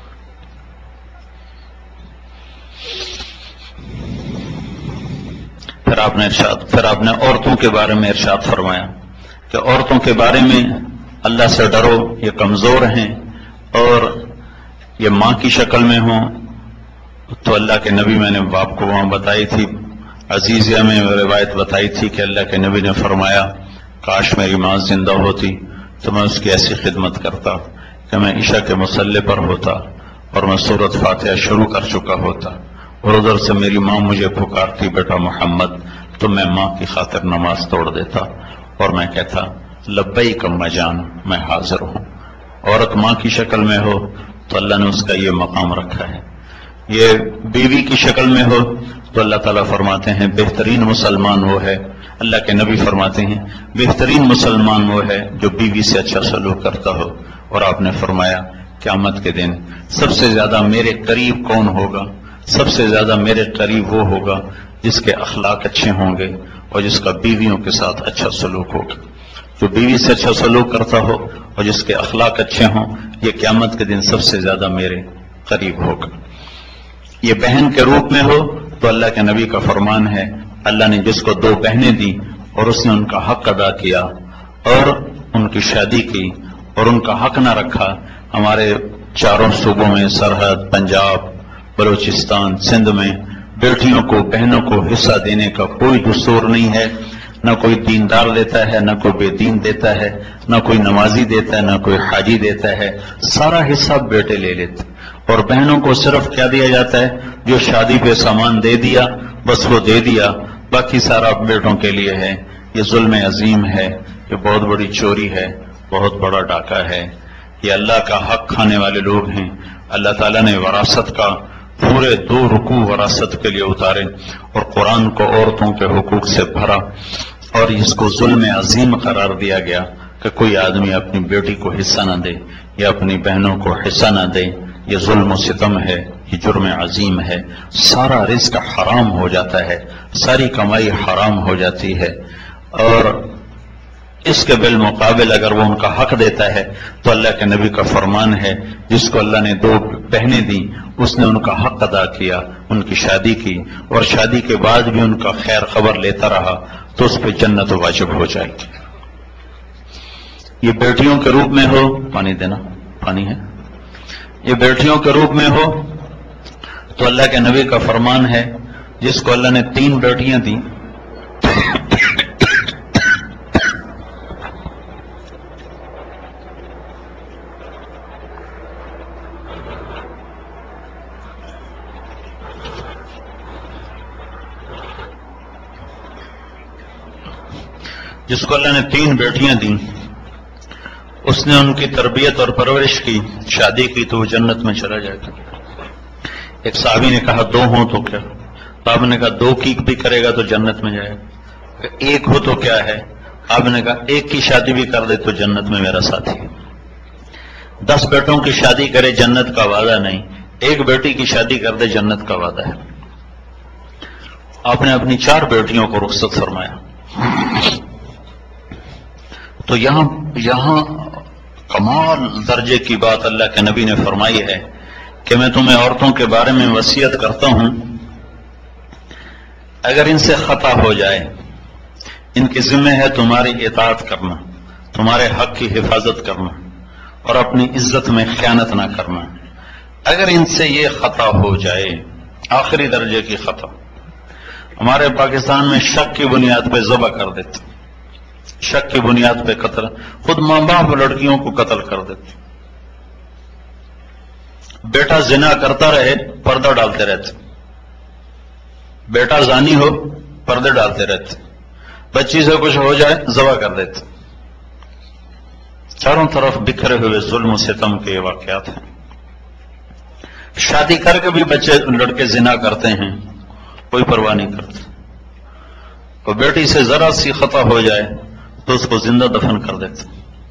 پھر آپ نے ارشاد پھر آپ نے عورتوں کے بارے میں ارشاد فرمایا کہ عورتوں کے بارے میں اللہ سے ڈرو، یہ کمزور ہیں اور یہ ماں کی شکل میں ہوں. تو اللہ کے نبی، میں نے آپ کو وہاں بتائی تھی عزیزیہ میں روایت بتائی تھی کہ اللہ کے نبی نے فرمایا کاش میری ماں زندہ ہوتی تو میں اس کی ایسی خدمت کرتا کہ میں عشاء کے مصلی پر ہوتا اور میں سورۃ فاتحہ شروع کر چکا ہوتا اور ادھر سے میری ماں مجھے پکارتی بیٹا محمد، تو میں ماں کی خاطر نماز توڑ دیتا اور میں کہتا لبیک اماں جان، میں حاضر ہوں. عورت ماں کی شکل میں ہو تو اللہ نے اس کا یہ مقام رکھا ہے. یہ بیوی کی شکل میں ہو تو اللہ تعالیٰ فرماتے ہیں بہترین مسلمان وہ ہے. اللہ کے نبی فرماتے ہیں بہترین مسلمان وہ ہے جو بیوی سے اچھا سلوک کرتا ہو. اور آپ نے فرمایا قیامت کے دن سب سے زیادہ میرے قریب کون ہوگا؟ سب سے زیادہ میرے قریب وہ ہوگا جس کے اخلاق اچھے ہوں گے اور جس کا بیویوں کے ساتھ اچھا سلوک ہوگا. جو بیوی سے اچھا سلوک کرتا ہو اور جس کے اخلاق اچھے ہوں، یہ قیامت کے دن سب سے زیادہ میرے قریب ہوگا. یہ بہن کے روپ میں ہو تو اللہ کے نبی کا فرمان ہے اللہ نے جس کو دو بہنیں دی اور اس نے ان کا حق ادا کیا اور ان کی شادی کی اور ان کا حق نہ رکھا. ہمارے چاروں صوبوں میں سرحد، پنجاب، بلوچستان، سندھ میں بیٹیوں کو، بہنوں کو حصہ دینے کا کوئی دستور نہیں ہے. نہ کوئی دیندار دیتا ہے، نہ کوئی بے دین دیتا ہے، نہ کوئی نمازی دیتا ہے، نہ کوئی حاجی دیتا ہے. سارا حصہ بیٹے لے لیتے. اور بہنوں کو صرف کیا دیا جاتا ہے؟ جو شادی پہ سامان دے دیا بس وہ دے دیا، باقی سارا بیٹوں کے لیے ہے. یہ ظلم عظیم ہے، یہ بہت بڑی چوری ہے، بہت بڑا ڈاکہ ہے. یہ اللہ کا حق کھانے والے لوگ ہیں. اللہ تعالیٰ نے وراثت کا پورے دو رکوع وراثت کے لیے اتارے اور قرآن کو عورتوں کے حقوق سے بھرا اور اس کو ظلم عظیم قرار دیا گیا کہ کوئی آدمی اپنی بیٹی کو حصہ نہ دے یا اپنی بہنوں کو حصہ نہ دے. یہ ظلم و ستم ہے، یہ جرم عظیم ہے. سارا رزق حرام ہو جاتا ہے، ساری کمائی حرام ہو جاتی ہے. اور اس کے بالمقابل اگر وہ ان کا حق دیتا ہے تو اللہ کے نبی کا فرمان ہے جس کو اللہ نے دو بہنیں دی اس نے ان کا حق ادا کیا، ان کی شادی کی اور شادی کے بعد بھی ان کا خیر خبر لیتا رہا تو اس پہ جنت واجب ہو جائے گی. یہ بیٹیوں کے روپ میں ہو، پانی دینا، پانی ہے. یہ بیٹیوں کے روپ میں ہو تو اللہ کے نبی کا فرمان ہے جس کو اللہ نے تین بیٹیاں دیں جس کو اللہ نے تین بیٹیاں دیں اس نے ان کی تربیت اور پرورش کی، شادی کی تو وہ جنت میں چلا جائے گا. ایک صحابی نے کہا دو ہوں تو کیا؟ آپ نے کہا دو کی بھی کرے گا تو جنت میں جائے گا. ایک ہو تو کیا ہے؟ آپ نے کہا ایک کی شادی بھی کر دے تو جنت میں میرا ساتھی ہے. دس بیٹوں کی شادی کرے جنت کا وعدہ نہیں، ایک بیٹی کی شادی کر دے جنت کا وعدہ ہے. آپ نے اپنی چار بیٹیوں کو رخصت فرمایا. تو یہاں یہاں کمال درجے کی بات اللہ کے نبی نے فرمائی ہے کہ میں تمہیں عورتوں کے بارے میں وصیت کرتا ہوں، اگر ان سے خطا ہو جائے، ان کی ذمہ ہے تمہاری اطاعت کرنا، تمہارے حق کی حفاظت کرنا اور اپنی عزت میں خیانت نہ کرنا۔ اگر ان سے یہ خطا ہو جائے، آخری درجے کی خطا، ہمارے پاکستان میں شک کی بنیاد پہ ذبح کر دیتے، شک کی بنیاد پہ قتل، خود ماں باپ لڑکیوں کو قتل کر دیتے، بیٹا زنا کرتا رہے پردہ ڈالتے رہتے، بیٹا زانی ہو پردے ڈالتے رہتے، بچی سے کچھ ہو جائے ذبح کر دیتے۔ چاروں طرف بکھرے ہوئے ظلم و ستم کے یہ واقعات ہیں۔ شادی کر کے بھی بچے لڑکے زنا کرتے ہیں، کوئی پرواہ نہیں کرتے، اور بیٹی سے ذرا سی خطا ہو جائے تو اس کو زندہ دفن کر دیتے۔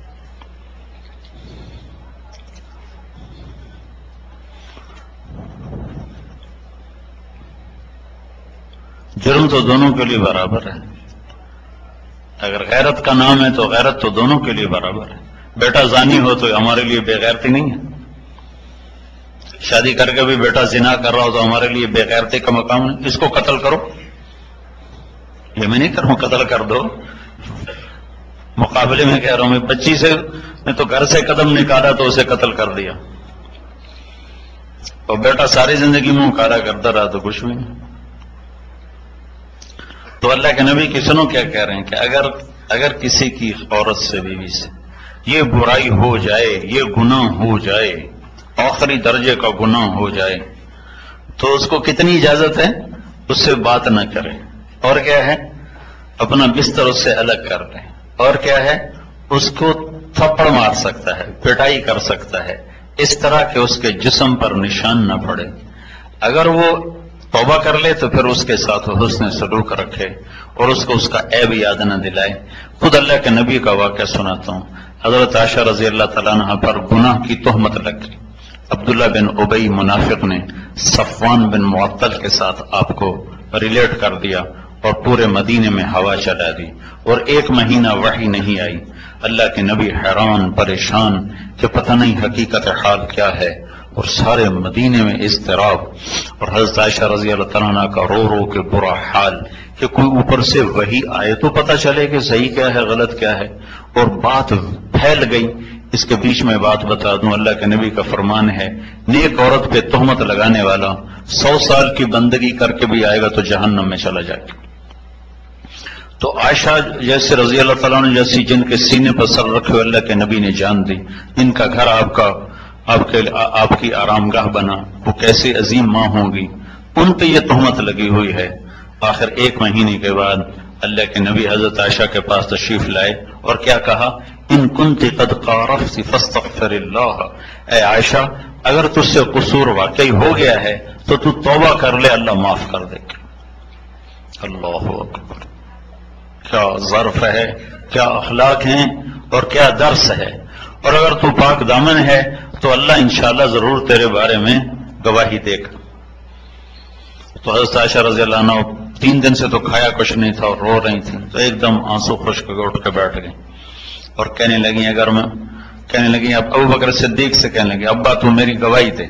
جرم تو دونوں کے لیے برابر ہے، اگر غیرت کا نام ہے تو غیرت تو دونوں کے لیے برابر ہے۔ بیٹا زانی ہو تو ہمارے لیے بے غیرتی نہیں ہے، شادی کر کے بھی بیٹا زنا کر رہا ہو تو ہمارے لیے بے غیرتی کا مقام نہیں۔ اس کو قتل کرو، یہ میں نہیں کر رہا ہوں قتل کر دو، مقابلے میں کہہ رہا ہوں میں بچی سے میں تو گھر سے قدم نکالا تو اسے قتل کر دیا، اور بیٹا ساری زندگی منہ کالا کرتا رہا تو کچھ بھی نہیں۔ تو اللہ کے نبی کی سنو کیا کہہ رہے ہیں کہ اگر اگر کسی کی عورت سے، بیوی سے یہ برائی ہو جائے، یہ گناہ ہو جائے، آخری درجے کا گناہ ہو جائے، تو اس کو کتنی اجازت ہے؟ اس سے بات نہ کرے، اور کیا ہے؟ اپنا بستر اس سے الگ کر لے، اور کیا ہے؟ اس کو تھپڑ مار سکتا ہے، پٹائی کر سکتا ہے، اس طرح کہ اس کے جسم پر نشان نہ پڑے۔ اگر وہ توبہ کر لے تو پھر اس کے ساتھ حسن سلوک رکھے اور اس کو اس کا عیب یاد نہ دلائے۔ خود اللہ کے نبی کا واقعہ سناتا ہوں۔ حضرت عائشہ رضی اللہ تعالیٰ عنہ پر گناہ کی تہمت لگ گئی، عبداللہ بن ابی منافق نے صفوان بن معطل کے ساتھ آپ کو ریلیٹ کر دیا اور پورے مدینے میں ہوا چلا دی، اور ایک مہینہ وحی نہیں آئی۔ اللہ کے نبی حیران پریشان کہ پتہ نہیں حقیقت حال کیا ہے، اور سارے مدینے میں اضطراب، اور حضرت عائشہ رضی اللہ تعالیٰ عنہ کا رو رو کے برا حال کہ کوئی اوپر سے وحی آئے تو پتہ چلے کہ صحیح کیا ہے غلط کیا ہے، اور بات پھیل گئی۔ اس کے بیچ میں بات بتا دوں، اللہ کے نبی کا فرمان ہے نیک عورت پہ تہمت لگانے والا سو سال کی بندگی کر کے بھی آئے گا تو جہنم میں چلا جائے گا۔ تو عائشہ جیسے رضی اللہ تعالیٰ عنہ جیسی جن کے سینے پر سر رکھے ہوئے اللہ کے نبی نے جان دی، ان کا گھر آپ کا آپ کے آپ کی آرام گاہ بنا، وہ کیسی عظیم ماں ہوں گی، ان پہ یہ تہمت لگی ہوئی ہے۔ آخر ایک مہینے کے بعد اللہ کے نبی حضرت عائشہ کے پاس تشریف لائے اور کیا کہا؟ ان کنت قد قارفت فاستغفر اللہ، اے عائشہ اگر تجھ سے قصور واقعی ہو گیا ہے تو تو توبہ کر لے، اللہ معاف کر دے گا۔ اللہ اکبر، کیا ظرف ہے، کیا اخلاق ہیں اور کیا درس ہے۔ اور اگر تو پاک دامن ہے تو اللہ انشاءاللہ ضرور تیرے بارے میں گواہی دے گا۔ تو حضرت عائشہ رضی اللہ عنہ تین دن سے تو کھایا کچھ نہیں تھا اور رو رہی تھی، تو ایک دم آنسو خشک اٹھ کے بیٹھ گئی اور کہنے لگی اگر میں کہنے لگی اب ابو بکر صدیق سے کہنے لگی ابا تو میری گواہی دے۔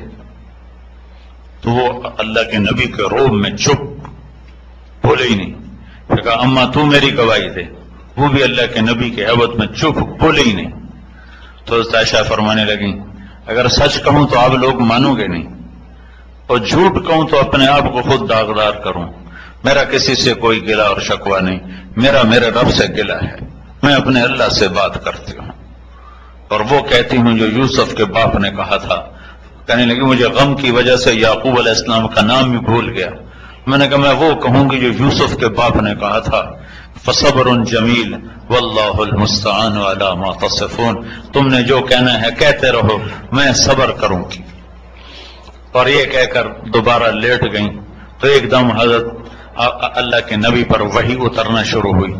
تو وہ اللہ کے نبی کے روب میں چپ، بولے ہی نہیں۔ پھر کہا اماں تو میری گواہی دے، وہ بھی اللہ کے نبی کے عبادت میں چپ، بولے ہی نہیں۔ تو حضرت عائشہ فرمانے لگی اگر سچ کہوں تو آپ لوگ مانو گے نہیں، اور جھوٹ کہوں تو اپنے آپ کو خود داغدار کروں۔ میرا کسی سے کوئی گلہ اور شکوہ نہیں، میرا میرے رب سے گلہ ہے، میں اپنے اللہ سے بات کرتی ہوں، اور وہ کہتی ہوں جو یوسف کے باپ نے کہا تھا۔ کہنے لگی مجھے غم کی وجہ سے یعقوب علیہ السلام کا نام بھی بھول گیا۔ میں نے کہا میں وہ کہوں گی جو یوسف کے باپ نے کہا تھا، فصبر جمیل واللہ المستعان علی ما تصفون، تم نے جو کہنا ہے کہتے رہو، میں صبر کروں گی۔ اور یہ کہہ کر دوبارہ لیٹ گئیں تو ایک دم حضرت اللہ کے نبی پر وحی اترنا شروع ہوئی۔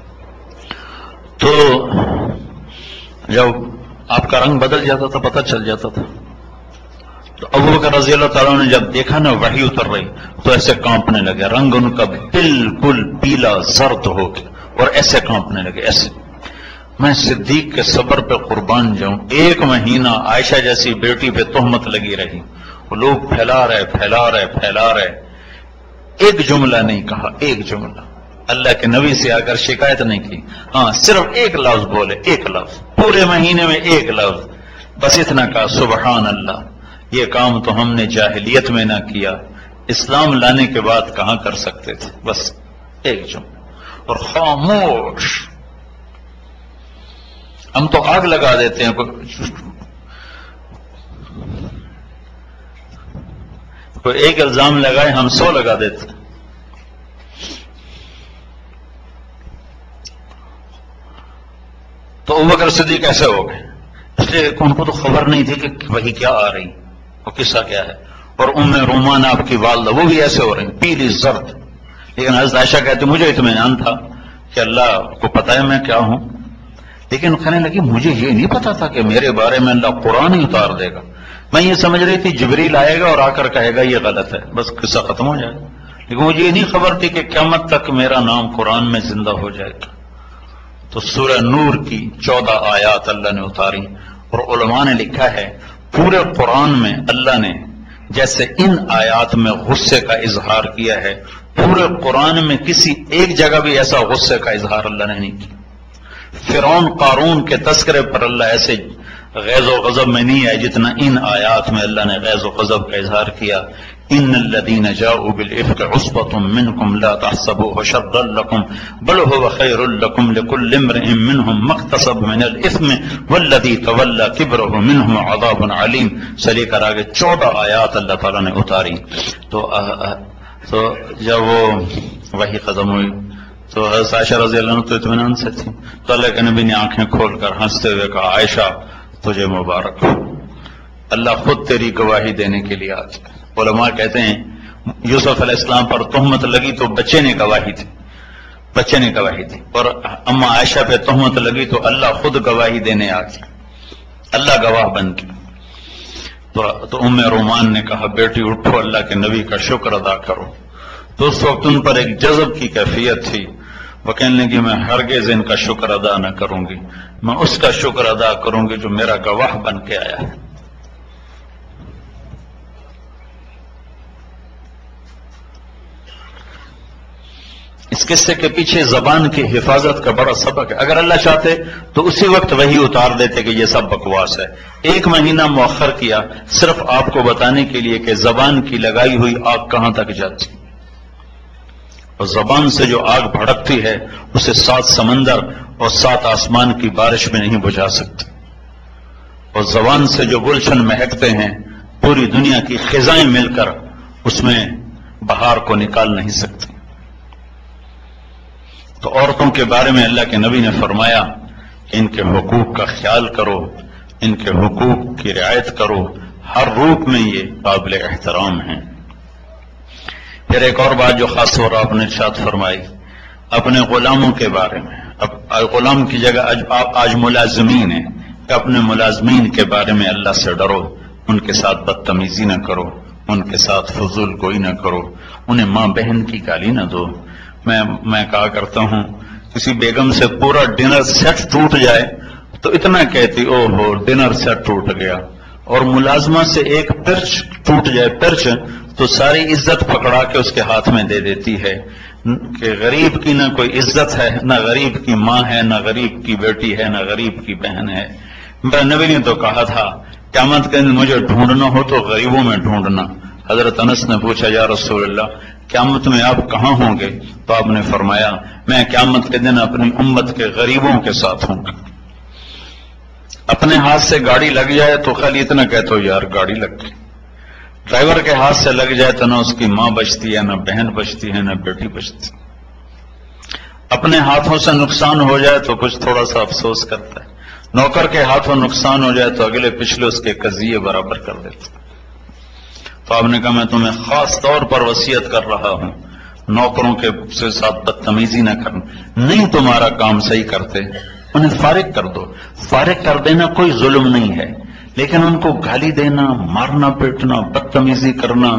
تو جب آپ کا رنگ بدل جاتا تھا پتہ چل جاتا تھا۔ تو ابو بکر رضی اللہ تعالیٰ نے جب دیکھا نا وحی اتر رہی تو ایسے کانپنے لگے، رنگ ان کا بالکل پیلا زرد ہو گیا اور ایسے کانپنے لگے ایسے۔ میں صدیق کے صبر پہ قربان جاؤں، ایک مہینہ عائشہ جیسی بیٹی پہ تہمت لگی رہی، لوگ پھیلا رہے پھیلا رہے پھیلا رہے ایک جملہ نہیں کہا، ایک جملہ اللہ کے نبی سے آ کر شکایت نہیں کی، ہاں صرف ایک لفظ بولے، ایک لفظ پورے مہینے میں ایک لفظ، بس اتنا کہا سبحان اللہ، یہ کام تو ہم نے جاہلیت میں نہ کیا، اسلام لانے کے بعد کہاں کر سکتے تھے، بس ایک جملہ اور خاموش۔ ہم تو آگ لگا دیتے ہیں، کوئی ایک الزام لگائے ہم سو لگا دیتے ہیں۔ تو ابوبکر صدیق ایسے ہو گئے، اس لیے ان کو تو خبر نہیں تھی کہ وہی کیا آ رہی اور قصہ کیا ہے، اور ام رومان آپ کی والدہ وہ بھی ایسے ہو رہی پیلی زرد، لیکن حضرت عائشہ کہتے مجھے اطمینان تھا کہ اللہ کو پتہ ہے میں کیا ہوں، لیکن کہنے لگی مجھے یہ نہیں پتا تھا کہ میرے بارے میں اللہ قرآن ہی اتار دے گا، میں یہ سمجھ رہی تھی جبریل آئے گا اور آ کر کہے گا یہ غلط ہے، بس قصہ ختم ہو جائے گا، لیکن مجھے یہ نہیں خبر تھی کہ قیامت تک میرا نام قرآن میں زندہ ہو جائے گا۔ تو سورہ نور کی چودہ آیات اللہ نے اتاری، اور علماء نے لکھا ہے پورے قرآن میں اللہ نے جیسے ان آیات میں غصے کا اظہار کیا ہے، پورے قرآن میں کسی ایک جگہ بھی ایسا غصے کا اظہار اللہ نے نہیں کیا۔ فرعون قارون کے تذکرے پر اللہ ایسے غیظ و غضب میں نہیں ہے جتنا ان آیات میں اللہ نے غیظ و غضب کا اظہار کیا۔ ان الذين جاءوا بالافك عصبة منكم لا تحسبوه شرا لكم بل هو خير لكم لكل امرئ منهم ما اكتسب من الاثم والذي تولى كبره منهم عذاب عليم سے لے کر آگے چودہ آیات اللہ تعالیٰ نے اتاری۔ تو تو جب وہ وحی ختم ہوئی تو حضرت عائشہ رضی اللہ عنہ تو اطمینان سے تھی، تو اللہ کے نبی نے آنکھیں کھول کر ہنستے ہوئے کہا عائشہ تجھے مبارک ہو، اللہ خود تیری گواہی دینے کے لیے آج۔ علماء کہتے ہیں یوسف علیہ السلام پر تہمت لگی تو بچے نے گواہی دی، بچے نے گواہی دی، اور اما عائشہ پہ تہمت لگی تو اللہ خود گواہی دینے آ گیا، اللہ گواہ بن گیا۔ تو, تو ام رومان نے کہا بیٹی اٹھو اللہ کے نبی کا شکر ادا کرو۔ تو اس وقت ان پر ایک جذب کی کیفیت تھی، وہ کہنے لگی میں ہرگز ان کا شکر ادا نہ کروں گی، میں اس کا شکر ادا کروں گی جو میرا گواہ بن کے آیا ہے۔ اس قصے کے پیچھے زبان کی حفاظت کا بڑا سبق ہے، اگر اللہ چاہتے تو اسی وقت وہی اتار دیتے کہ یہ سب بکواس ہے، ایک مہینہ مؤخر کیا صرف آپ کو بتانے کے لیے کہ زبان کی لگائی ہوئی آگ کہاں تک جاتی، اور زبان سے جو آگ بھڑکتی ہے اسے سات سمندر اور سات آسمان کی بارش میں نہیں بجھا سکتے، اور زبان سے جو گلشن مہکتے ہیں پوری دنیا کی خزائیں مل کر اس میں بہار کو نکال نہیں سکتی۔ تو عورتوں کے بارے میں اللہ کے نبی نے فرمایا کہ ان کے حقوق کا خیال کرو، ان کے حقوق کی رعایت کرو، ہر روپ میں یہ قابل احترام ہیں۔ پھر ایک اور بات جو خاص طور پر آپ نے ارشاد فرمائی اپنے غلاموں کے بارے میں، اب غلام کی جگہ آج ملازمین ہیں، کہ اپنے ملازمین کے بارے میں اللہ سے ڈرو، ان کے ساتھ بدتمیزی نہ کرو، ان کے ساتھ فضول گوئی نہ کرو، انہیں ماں بہن کی گالی نہ دو۔ میں میں کہا کرتا ہوں کسی بیگم سے پورا ڈنر سیٹ ٹوٹ جائے تو اتنا کہتی او ہو ڈنر سیٹ ٹوٹ گیا، اور ملازمہ سے ایک پرچ ٹوٹ جائے پرچ تو ساری عزت پکڑا کے اس کے ہاتھ میں دے دیتی ہے کہ غریب کی نہ کوئی عزت ہے، نہ غریب کی ماں ہے، نہ غریب کی بیٹی ہے، نہ غریب کی بہن ہے۔ میرے نبی نے تو کہا تھا قیامت کے دن مجھے ڈھونڈنا ہو تو غریبوں میں ڈھونڈنا۔ حضرت انس نے پوچھا یا رسول اللہ قیامت میں آپ کہاں ہوں گے؟ تو آپ نے فرمایا میں قیامت کے دن اپنی امت کے غریبوں کے ساتھ ہوں گا۔ اپنے ہاتھ سے گاڑی لگ جائے تو خالی اتنا کہتے ہو یار گاڑی لگ گئی، ڈرائیور کے ہاتھ سے لگ جائے تو نہ اس کی ماں بچتی ہے، نہ بہن بچتی ہے، نہ بیٹی بچتی۔ اپنے ہاتھوں سے نقصان ہو جائے تو کچھ تھوڑا سا افسوس کرتا ہے، نوکر کے ہاتھوں نقصان ہو جائے تو اگلے پچھلے اس کے قضیے برابر کر دیتے۔ تو آپ نے کہا میں تمہیں خاص طور پر وصیت کر رہا ہوں نوکروں کے ساتھ بدتمیزی نہ کرنا، نہیں تمہارا کام صحیح کرتے انہیں فارغ کر دو۔ فارغ کر دینا کوئی ظلم نہیں ہے، لیکن ان کو گالی دینا، مارنا پیٹنا، بدتمیزی کرنا،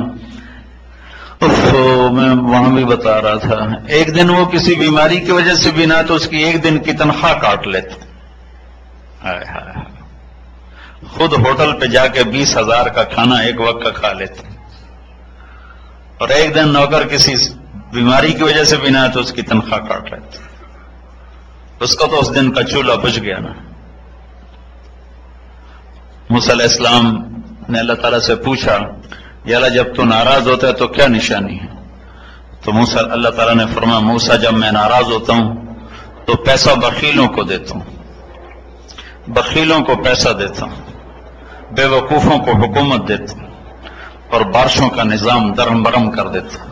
میں وہاں بھی بتا رہا تھا ایک دن وہ کسی بیماری کی وجہ سے بھی نہ تو اس کی ایک دن کی تنخواہ کاٹ لیتے، خود ہوٹل پہ جا کے بیس ہزار کا کھانا ایک وقت کا کھا لیتے، اور ایک دن نوکر کسی بیماری کی وجہ سے بھی نہ تو اس کی تنخواہ کاٹ لیتے، اس کا تو اس دن کا چولہا بجھ گیا نا۔ موسیٰ علیہ السلام نے اللہ تعالیٰ سے پوچھا، یا اللہ جب تو ناراض ہوتا ہے تو کیا نشانی ہے؟ تو موسیٰ اللہ تعالیٰ نے فرمایا، موسیٰ جب میں ناراض ہوتا ہوں تو پیسہ بخیلوں کو دیتا ہوں، بخیلوں کو پیسہ دیتا ہوں، بے وقوفوں کو حکومت دیتا ہوں، اور بارشوں کا نظام درم برم کر دیتا ہوں۔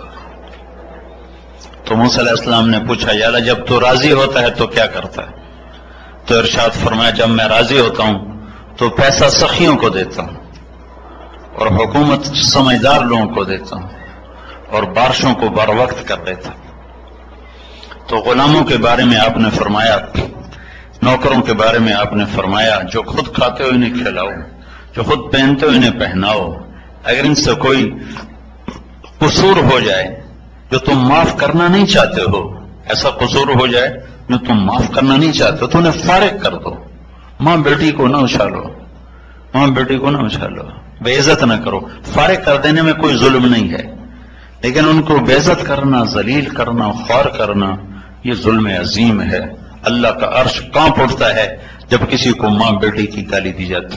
تو موسیٰ علیہ السلام نے پوچھا، یا اللہ جب تو راضی ہوتا ہے تو کیا کرتا ہے؟ تو ارشاد فرمایا، جب میں راضی ہوتا ہوں تو پیسہ سخیوں کو دیتا ہوں، اور حکومت سمجھدار لوگوں کو دیتا ہوں، اور بارشوں کو بر وقت کر دیتا ہوں۔ تو غلاموں کے بارے میں آپ نے فرمایا، نوکروں کے بارے میں آپ نے فرمایا، جو خود کھاتے ہو انہیں کھلاؤ، جو خود پہنتے ہو انہیں پہناؤ، اگر ان سے کوئی قصور ہو جائے جو تم معاف کرنا نہیں چاہتے ہو، ایسا قصور ہو جائے جو تم معاف کرنا نہیں چاہتے ہو تو انہیں فارغ کر دو۔ ماں بیٹی کو نہ اچھالو، ماں بیٹی کو نہ اچھالو، بے عزت نہ کرو۔ فارغ کر دینے میں کوئی ظلم نہیں ہے، لیکن ان کو بے عزت کرنا، ذلیل کرنا، خوار کرنا، یہ ظلم عظیم ہے۔ اللہ کا عرش کانپ اٹھتا ہے جب کسی کو ماں بیٹی کی گالی دی جاتی۔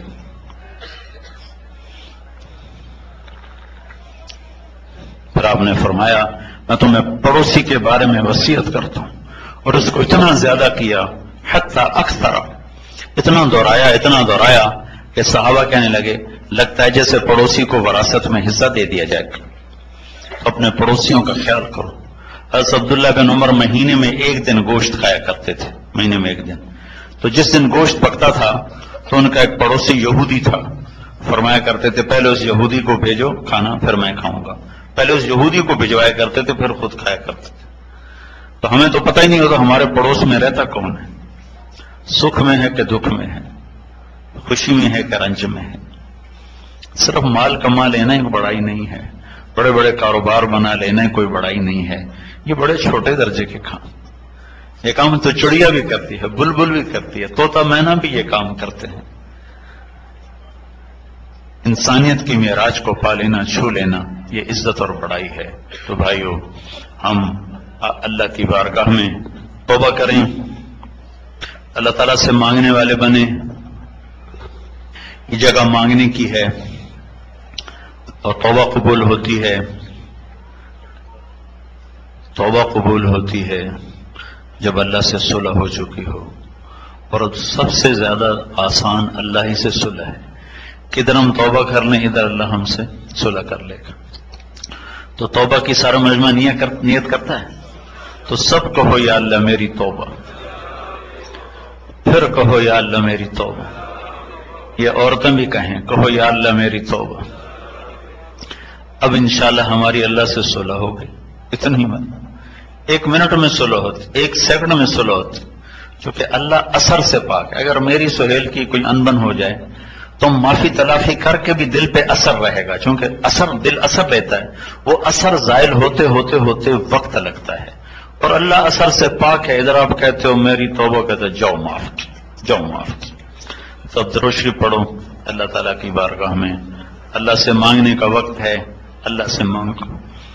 پھر آپ نے فرمایا، میں تمہیں پڑوسی کے بارے میں وصیت کرتا ہوں، اور اس کو اتنا زیادہ کیا، حتی اکثر، اتنا دہرایا اتنا دہرایا کہ صحابہ کہنے لگے، لگتا ہے جیسے پڑوسی کو وراثت میں حصہ دے دیا جائے گا۔ اپنے پڑوسیوں کا خیال کرو۔ حضرت عبداللہ بن عمر مہینے میں ایک دن گوشت کھایا کرتے تھے، مہینے میں ایک دن۔ تو جس دن گوشت پکتا تھا تو ان کا ایک پڑوسی یہودی تھا، فرمایا کرتے تھے پہلے اس یہودی کو بھیجو کھانا، پھر میں کھاؤں گا۔ پہلے اس یہودی کو بھجوایا کرتے تھے، پھر خود کھایا کرتے تھے۔ تو ہمیں تو پتہ ہی نہیں ہوتا ہمارے پڑوس میں رہتا کون ہے، سکھ میں ہے کہ دکھ میں ہے، خوشی میں ہے کہ رنج میں ہے۔ صرف مال کما لینا ہی بڑائی نہیں ہے، بڑے بڑے کاروبار بنا لینا کوئی بڑائی نہیں ہے، یہ بڑے چھوٹے درجے کے کام۔ یہ کام تو چڑیا بھی کرتی ہے، بلبل بھی کرتی ہے، طوطا مینا بھی یہ کام کرتے ہیں۔ انسانیت کی معراج کو پا لینا، چھو لینا، یہ عزت اور بڑائی ہے۔ تو بھائیو، ہم اللہ کی بارگاہ میں توبہ کریں، اللہ تعالیٰ سے مانگنے والے بنیں۔ یہ جگہ مانگنے کی ہے، اور توبہ قبول ہوتی ہے، توبہ قبول ہوتی ہے جب اللہ سے صلح ہو چکی ہو، اور سب سے زیادہ آسان اللہ ہی سے صلح ہے۔ کدھر ہم توبہ کر لیں، ادھر اللہ ہم سے صلح کر لے گا۔ تو توبہ کی سارا مجمع نیت کرتا ہے، تو سب کہو یا اللہ میری توبہ، پھر کہو یا اللہ میری توبہ۔ یہ عورتیں بھی کہیں، کہو یا اللہ میری توبہ۔ اب انشاءاللہ ہماری اللہ سے صلح ہو گئی، اتنی بات، ایک منٹ میں صلح ہوتی، ایک سیکنڈ میں صلح ہوتی، چونکہ اللہ اثر سے پاک ہے۔ اگر میری سہیل کی کوئی انبن ہو جائے تو معافی تلافی کر کے بھی دل پہ اثر رہے گا، چونکہ اثر دل اثر لیتا ہے، وہ اثر زائل ہوتے ہوتے ہوتے وقت لگتا ہے، اور اللہ اثر سے پاک ہے۔ ادھر آپ کہتے ہو میری توبہ، کہتے ہو جاؤ معاف کی، جاؤ معاف کی۔ تو درود شریف پڑھو اللہ تعالیٰ کی بارگاہ میں، اللہ سے مانگنے کا وقت ہے، اللہ سے مانگو۔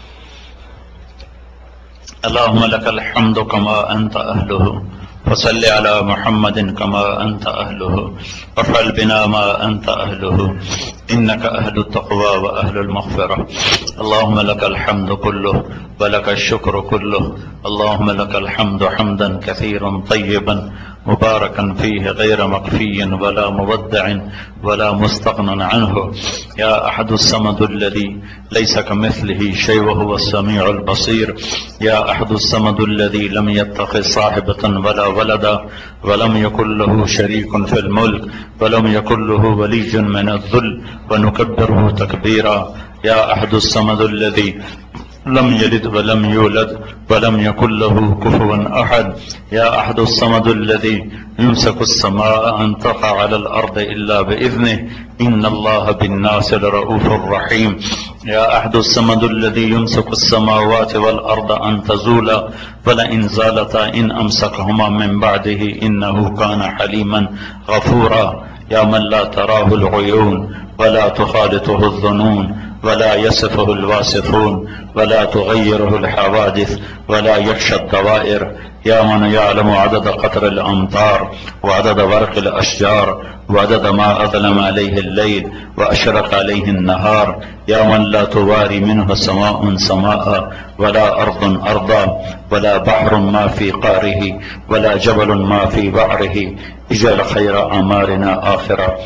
اللہم لک الحمد کما انت اہلہ، فصل علی محمد کما انت اہلہ، وافعل بنا ما انت اہلہ، انک اہل التقوی و اہل المغفرہ۔ اللہم لک الحمد کلہ ولک الشکر کلہ، اللہم لک الحمد حمدا کثیرا طیبا مبارکا فیہ غیر مقفی ولا مودع ولا مستغنى عنه، یا احد الصمد الذی لیس کمثلہ شیء وهو السمیع البصیر، یا احد الصمد الذی لم يتخذ صاحبة ولا ولدا ولم يكن له شريك في الملك ولم يكن له ولي من الذل ونكبره تكبيرا، یا احد الصمد الذی لم يلد ولم يولد ولم يكن له كفوا أحد، يا أحد الصمد الذي يمسك السماء أن تقع على الأرض إلا بإذنه، إن الله بالناس لرؤوف رحيم، يا أحد الصمد الذي يمسك السماوات والأرض أن تزولا ولئن زالتا إن أمسكهما من بعده إنه كان حليما غفورا، يا من لا تراه العيون ولا تخالطه الظنون ولا يصفه الواصفون ولا تغيره الحوادث ولا يخشى الدوائر، يا من يعلم عدد قطر الأمطار وعدد ورق الأشجار وعدد ما أظلم عليه الليل وأشرق عليه النهار، يا من لا تواري منه سماء سماء ولا أرض أرضا ولا بحر ما في قاره ولا جبل ما في بعره، اجعل خير أعمالنا آخرة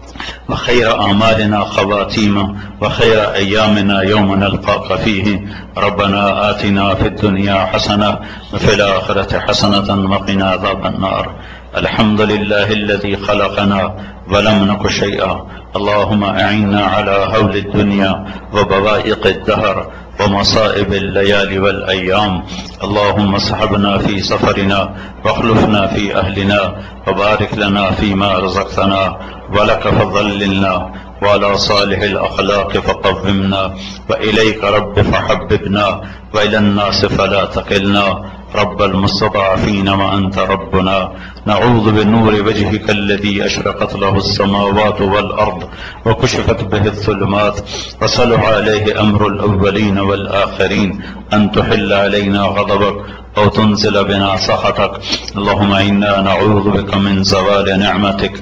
وخير أعمالنا خواتيم وخير أيامنا يوم نلقاك فيه. ربنا آتنا في الدنيا حسنة وفي الآخرة حسنة وقنا عذاب النار. الحمد لله الذي خلقنا ولم نك شيئا، اللهم أعنا على هول الدنيا وبوائق الدهر ومصائب الليالي والأيام، اللهم اصحبنا في سفرنا واخلفنا في أهلنا وبارك لنا فيما رزقتنا، ولك فضللنا وعلى صالح الأخلاق فقومنا، وإليك رب فحببنا وإلى الناس فلا تكلنا، رب المستضعفين وأنت ربنا. نعوذ بنور وجهك الذي أشرقت له السماوات والأرض وكشفت به الظلمات وصلح عليه أمر الأولين والآخرين، أن تحل علينا غضبك أو تنزل بنا سخطك. اللهم إنا نعوذ بك من زوال نعمتك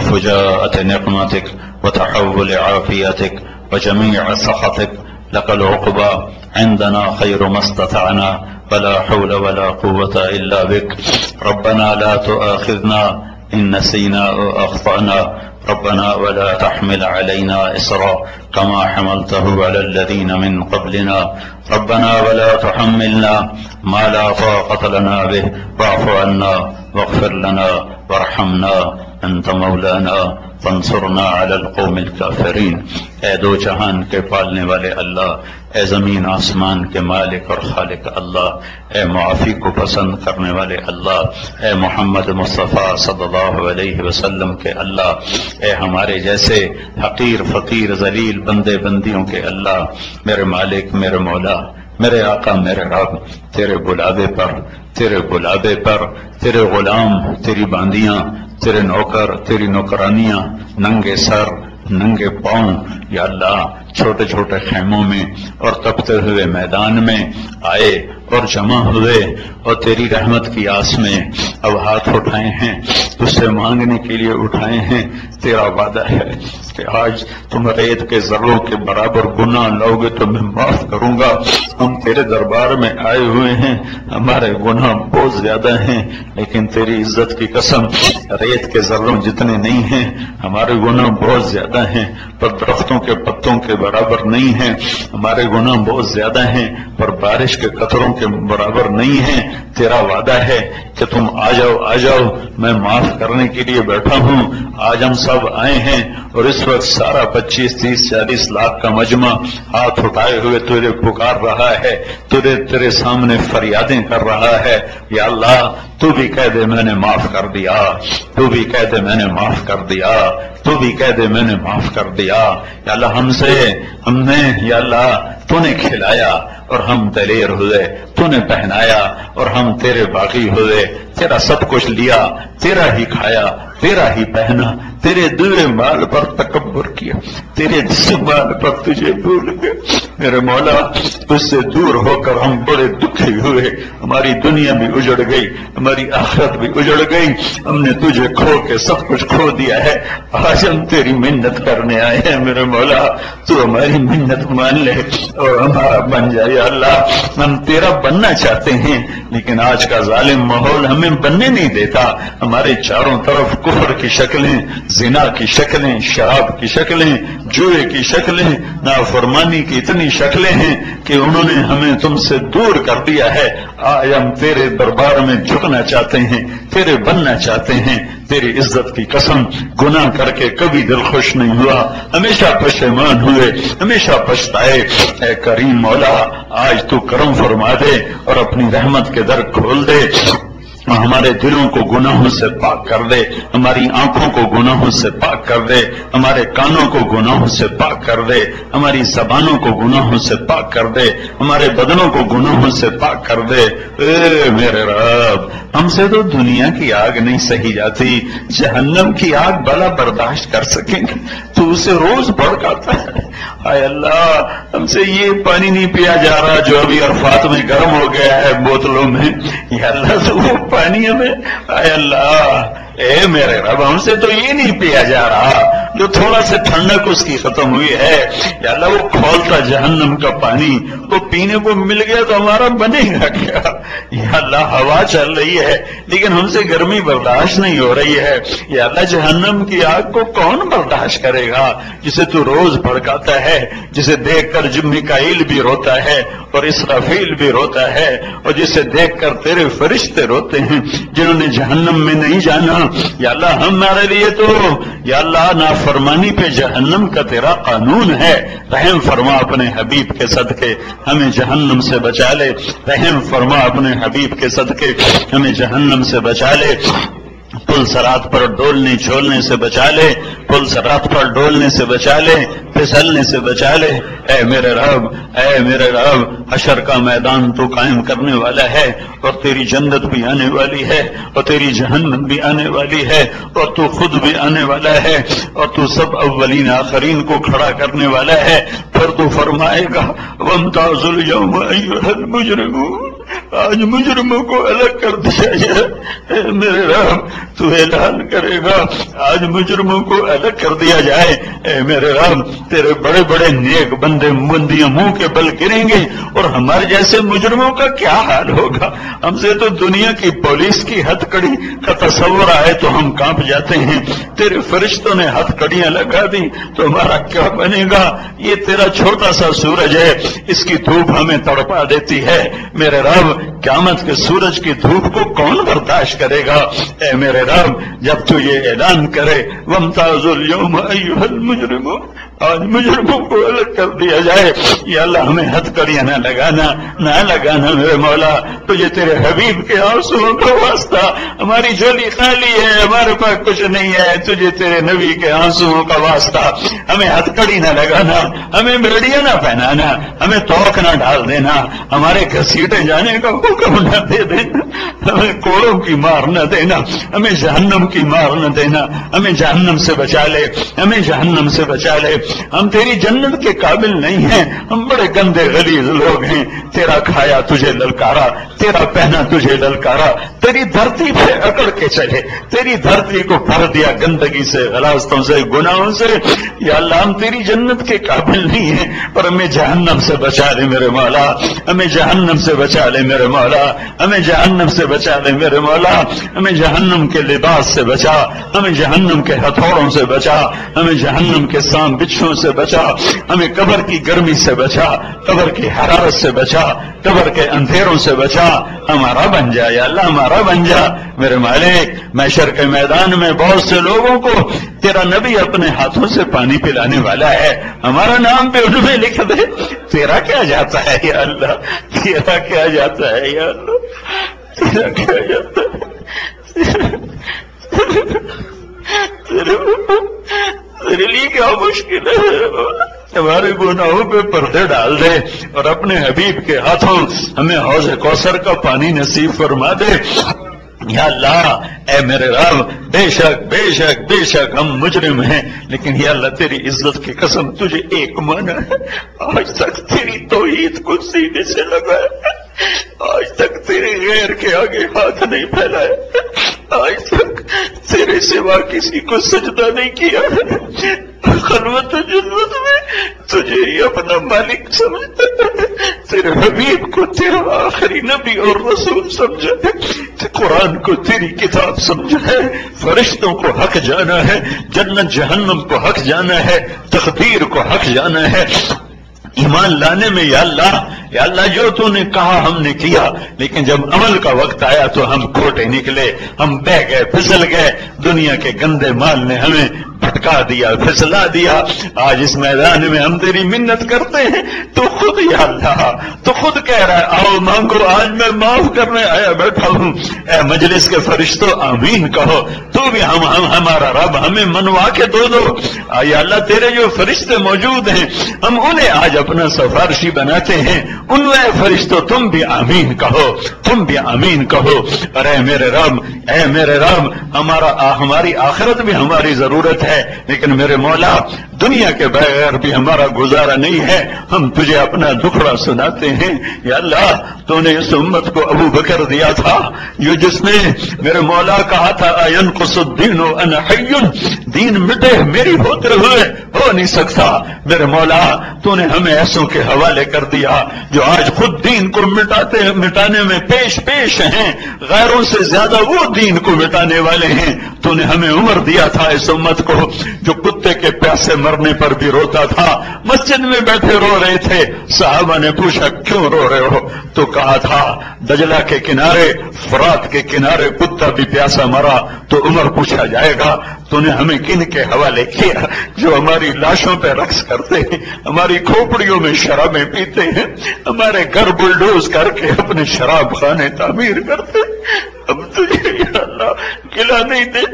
وفجاءة نقمتك وتحول عافيتك وجميع سخطك، لك العقبى، عندنا خير ما استطعنا ولا حول ولا قوة إلا بك. ربنا لا تؤاخذنا إن نسينا أو أخطأنا، ربنا ولا تحمل علينا إصرا كما حملته على الذين من قبلنا، ربنا ولا تحملنا ما لا طاقة لنا به، واعف عنا واغفر لنا وارحمنا، أنت مولانا فانصرنا على القوم الكافرین۔ اے دو جہان کے پالنے والے اللہ، اے زمین آسمان کے مالک اور خالق اللہ، اے معافی کو پسند کرنے والے اللہ، اے محمد مصطفیٰ صلی اللہ علیہ وسلم کے اللہ، اے ہمارے جیسے حقیر فقیر ذلیل بندے بندیوں کے اللہ، میرے مالک، میرے مولا، میرے آقا، میرے رب، تیرے بلاوے پر تیرے بلاوے پر تیرے غلام، تیری باندیاں، تیرے نوکر، تیری نوکرانیاں ننگے سر ننگے پاؤں یا اللہ چھوٹے چھوٹے خیموں میں اور تپتے ہوئے میدان میں آئے اور جمع ہوئے اور تیری رحمت کی آس میں اب ہاتھ اٹھائے ہیں، تجھ سے مانگنے کے لیے اٹھائے ہیں۔ تیرا وعدہ ہے کہ آج تم ریت کے ذروں کے برابر گناہ لاؤ گے تو میں معاف کروں گا۔ ہم تیرے دربار میں آئے ہوئے ہیں، ہمارے گناہ بہت زیادہ ہیں، لیکن تیری عزت کی قسم ریت کے ذروں جتنے نہیں ہیں، ہمارے گناہ بہت زیادہ ہیں پر درختوں کے پتوں کے برابر نہیں ہیں، ہمارے گناہ بہت زیادہ ہیں پر بارش کے قطروں کے برابر نہیں ہیں۔ تیرا وعدہ ہے کہ تم آ جاؤ آ جاؤ، میں معاف کرنے کے لیے بیٹھا ہوں۔ آج ہم سب آئے ہیں اور اس وقت سارا پچیس تیس چالیس لاکھ کا مجمع ہاتھ اٹھائے ہوئے تجھے پکار رہا ہے، تجھے تیرے سامنے فریادیں کر رہا ہے۔ یا اللہ تو بھی کہہ دے میں نے معاف کر دیا، تو بھی کہہ دے میں نے معاف کر دیا، تو بھی کہہ دے میں نے معاف کر دیا۔ یا اللہ ہم سے ہم نے یا اللہ تو نے کھلایا اور ہم دلیر ہوئے، تو نے پہنایا اور ہم تیرے باغی ہوئے، تیرا سب کچھ لیا، تیرا ہی کھایا، تیرا ہی پہنا، تیرے دوسرے مال پر تکبر کیا، تیرے جسم مال پر تجھے بھول گئے۔ میرے مولا تجھ سے دور ہو کر ہم بڑے دکھی ہوئے، ہماری دنیا بھی اجڑ گئی، ہماری آخرت بھی اجڑ گئی، ہم نے تجھے کھو کے سب کچھ کھو دیا ہے۔ آج ہم تیری منت کرنے آئے ہیں میرے مولا، تو ہماری منت مان لے اور ہمارا بن جائے۔ اللہ ہم تیرا بننا چاہتے ہیں لیکن آج کا ظالم ماحول ہمیں بننے نہیں دیتا۔ ہمارے چاروں طرف کفر کی شکلیں، زنا کی شکلیں، شراب کی شکلیں، جوئے کی شکلیں، نافرمانی کی اتنی شکلیں ہیں کہ انہوں نے ہمیں تم سے دور کر دیا ہے۔ آج ہم تیرے دربار میں جھکنا چاہتے ہیں، تیرے بننا چاہتے ہیں۔ تیری عزت کی قسم گناہ کر کے کبھی دل خوش نہیں ہوا، ہمیشہ پشیمان ہوئے، ہمیشہ پچھتائے۔ اے کریم مولا آج تو کرم فرما دے اور اپنی رحمت کے در کھول دے۔ اور ہمارے دلوں کو گناہوں سے پاک کر دے، ہماری آنکھوں کو گناہوں سے پاک کر دے، ہمارے کانوں کو گناہوں سے پاک کر دے، ہماری زبانوں کو گناہوں سے پاک کر دے، ہمارے بدنوں کو گناہوں سے پاک کر دے۔ اے میرے رب، ہم سے تو دنیا کی آگ نہیں سہی جاتی، جہنم کی آگ بلا برداشت کر سکیں گے؟ تو اسے روز بھڑکاتا ہے۔ اے اللہ، ہم سے یہ پانی نہیں پیا جا رہا جو ابھی عرفات میں گرم ہو گیا ہے بوتلوں میں، یا اللہ تو وہ پانی ہمیں، اے اللہ اے میرے رب، ہم سے تو یہ نہیں پیا جا رہا جو تھوڑا سے ٹھنڈک اس کی ختم ہوئی ہے، یا اللہ وہ کھولتا جہنم کا پانی وہ پینے کو مل گیا تو ہمارا بنے گا کیا؟ یا اللہ ہوا چل رہی ہے لیکن ہم سے گرمی برداشت نہیں ہو رہی ہے، یا اللہ جہنم کی آگ کو کون برداشت کرے گا جسے تو روز بھڑکاتا ہے، جسے دیکھ کر جب میکائیل بھی روتا ہے اور اسرافیل بھی روتا ہے، اور جسے دیکھ کر تیرے فرشتے روتے ہیں جنہوں نے جہنم میں نہیں جانا۔ یا اللہ ہمارے لیے تو یا اللہ نافرمانی پہ جہنم کا تیرا قانون ہے، رحم فرما اپنے حبیب کے صدقے ہمیں جہنم سے بچا لے، رحم فرما اپنے حبیب کے صدقے ہمیں جہنم سے بچا لے، پل سرات پر ڈولنے چھولنے سے بچا لے، پل سرات پر ڈولنے سے بچا لے، پھسلنے سے بچا لے۔ اے میرے رب، اے میرے رب، حشر کا میدان تو قائم کرنے والا ہے، اور تیری جنت بھی آنے والی ہے، اور تیری جہنم بھی آنے والی ہے، اور تو خود بھی آنے والا ہے، اور تو سب اولین آخرین کو کھڑا کرنے والا ہے۔ پھر تو فرمائے گا وَامْتَازُوا الْيَوْمَ أَيُّهَا الْمُجْرِمُونَ، آج مجرموں کو الگ کر دیا جائے۔ اے میرے رب، تو اعلان کرے گا آج مجرموں کو الگ کر دیا جائے۔ اے میرے رب، تیرے بڑے بڑے نیک بندے بندیاں منہ کے بل گریں گے، اور ہمارے جیسے مجرموں کا کیا حال ہوگا؟ ہم سے تو دنیا کی پولیس کی ہتھ کڑی کا تصور آئے تو ہم کانپ جاتے ہیں، تیرے فرشتوں نے ہتھ کڑیاں لگا دی تو ہمارا کیا بنے گا؟ یہ تیرا چھوٹا سا سورج ہے، اس کی دھوپ ہمیں تڑپا دیتی ہے۔ میرے رب، قیامت کے سورج کی دھوپ کو کون برداشت کرے گا؟ اے میرے رب، جب تو یہ اعلان کرے وَامْتَازُوا الْيَوْمَ أَيُّهَا الْمُجْرِمُونَ، آج مجرموں کو الگ کر دیا جائے، یا اللہ ہمیں ہتھ کڑیاں نہ لگانا، نہ لگانا میرے مولا، تجھے تیرے حبیب کے آنسوؤں کا واسطہ، ہماری جھولی خالی ہے، ہمارے پاس کچھ نہیں ہے، تجھے تیرے نبی کے آنسوؤں کا واسطہ ہمیں ہتھ کڑی نہ لگانا، ہمیں بیڑیاں نہ پہنانا، ہمیں توق نہ ڈال دینا، ہمارے گھسیٹے جانے کا حکم نہ دے دینا، ہمیں کوڑوں کی مار نہ دینا، ہمیں جہنم کی مار نہ دینا، ہمیں جہنم سے بچا لے، ہمیں جہنم سے بچا لے۔ ہم تیری جنت کے قابل نہیں ہیں، ہم بڑے گندے غلیظ لوگ ہیں، تیرا کھایا تجھے للکارا، تیرا پہنا تجھے للکارا، تیری دھرتی پہ اکڑ کے چلے، تیری دھرتی کو بھر دیا گندگی سے، غلاظتوں سے، گناہوں سے۔ یا اللہ ہم تیری جنت کے قابل نہیں ہیں، پر ہمیں جہنم سے بچا لے میرے مولا، ہمیں جہنم سے بچا لے میرے مولا، ہمیں جہنم سے بچا لے میرے مولا، ہمیں جہنم کے لباس سے بچا، ہمیں جہنم کے ہتھوڑوں سے بچا، ہمیں جہنم کے سام بچھوں سے بچا، ہمیں قبر کی گرمی سے بچا، قبر کی حرارت سے بچا، قبر کے اندھیروں سے بچا، ہمارا بن جا یا اللہ، ہمارا بن جا میرے مالک۔ محشر کے میدان میں بہت سے لوگوں کو تیرا نبی اپنے ہاتھوں سے پانی پلانے والا ہے، ہمارا نام بھی ان میں لکھ دے۔ تیرا کیا جاتا ہے یا اللہ، تیرا کیا جاتا ہے یا اللہ، تیرا کیا جاتا ہے، تیرے لیے کیا مشکل ہے؟ ہمارے گناہوں پہ پردے ڈال دے اور اپنے حبیب کے ہاتھوں ہمیں حوض کوثر کا پانی نصیب فرما دے۔ یا اللہ اے میرے رب، بے شک بے شک بے شک ہم مجرم ہیں، لیکن یا اللہ تیری عزت کی قسم تجھے ایک مانا ہے، آج تک تیری توحید کو سینے سے لگایا، آج تک تیرے غیر کے آگے ہاتھ نہیں پھیلایا، آج تک تیرے سوا کسی کو سجدہ نہیں کیا، خلوت و جلوت میں تجھے ہی اپنا مالک سمجھتا ہے، تیرے حبیب کو تیرا آخری نبی اور رسول سمجھا ہے، قرآن کو تیری کتاب سمجھا ہے، فرشتوں کو حق جانا ہے، جنت جہنم کو حق جانا ہے، تقدیر کو حق جانا ہے، ایمان لانے میں یا اللہ یا اللہ جو تو نے کہا ہم نے کیا، لیکن جب عمل کا وقت آیا تو ہم کھوٹے نکلے، ہم بہ گئے، پھسل گئے، دنیا کے گندے مال نے ہمیں بھٹکا دیا، پھسلا دیا. آج اس میدان میں ہم تیری منت کرتے ہیں، تو خود یا اللہ تو خود کہہ رہا ہے آؤ مانگو، آج میں معاف کرنے آیا بیٹھا ہوں. اے مجلس کے فرشتوں آمین کہو. تو بھی ہم ہم ہمارا رب ہمیں منوا کے دو دو. یا اللہ تیرے جو فرشتے موجود ہیں ہم انہیں آج اپنا سفارشی بناتے ہیں. ان میں فرشتوں تم بھی آمین کہو، تم بھی آمین کہو. اور اے میرے رب، اے میرے رب، ہمارا ہماری آخرت بھی ہماری ضرورت ہے، لیکن میرے مولا دنیا کے بغیر بھی ہمارا گزارا نہیں ہے. ہم تجھے اپنا دکھڑا سناتے ہیں. یا اللہ تو نے اس امت کو ابو بکر دیا تھا، جو جس نے میرے مولا کہا تھا اینقص الدین وانا حی، دین مٹے میری ہوتے ہوئے ہو نہیں سکتا. میرے مولا تو نے ہمیں ایسوں کے حوالے کر دیا جو آج خود دین کو مٹاتے مٹانے میں پیش پیش ہیں، غیروں سے زیادہ وہ دین کو مٹانے والے ہیں. تو نے ہمیں عمر دیا تھا اس امت کو، جو کتے کے پیاسے مرنے پر بھی روتا تھا. مسجد میں بیٹھے رو رہے تھے، صحابہ نے پوچھا کیوں رو رہے ہو؟ تو کہا تھا دجلہ کے کنارے، فرات کے کنارے کتا بھی پیاسا مرا. تو عمر پوچھا جائے گا تو نے ہمیں کن کے حوالے کیا جو ہماری لاشوں پہ رقص کرتے ہیں، ہماری کھوپڑیوں میں شرابیں پیتے ہیں، ہمارے گھر بلڈوز کر کے اپنے شراب خانے تعمیر کرتے ہیں. اب تجھے یا اللہ گلا نہیں دے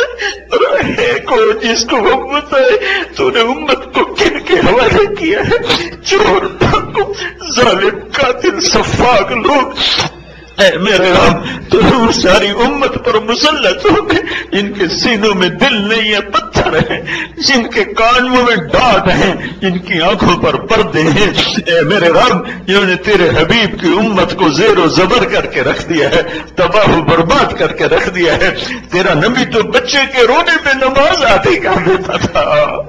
سکتے. کو جس کو امت ہے تو نے امت کو کن کے حوالے کیا ہے؟ چور، ڈاکو، ظالم، قاتل، سفاک لوگ. اے میرے رب تو ساری امت پر مسلط ہو گئے، جن کے سینوں میں دل نہیں ہے، پتھر ہیں، جن کے کانوں میں ڈانٹ ہیں، جن کی آنکھوں پر پردے ہیں. اے میرے رب جنہوں نے تیرے حبیب کی امت کو زیر و زبر کر کے رکھ دیا ہے، تباہ و برباد کر کے رکھ دیا ہے. تیرا نبی تو بچے کے رونے پہ نماز آدھی کر دیتا تھا.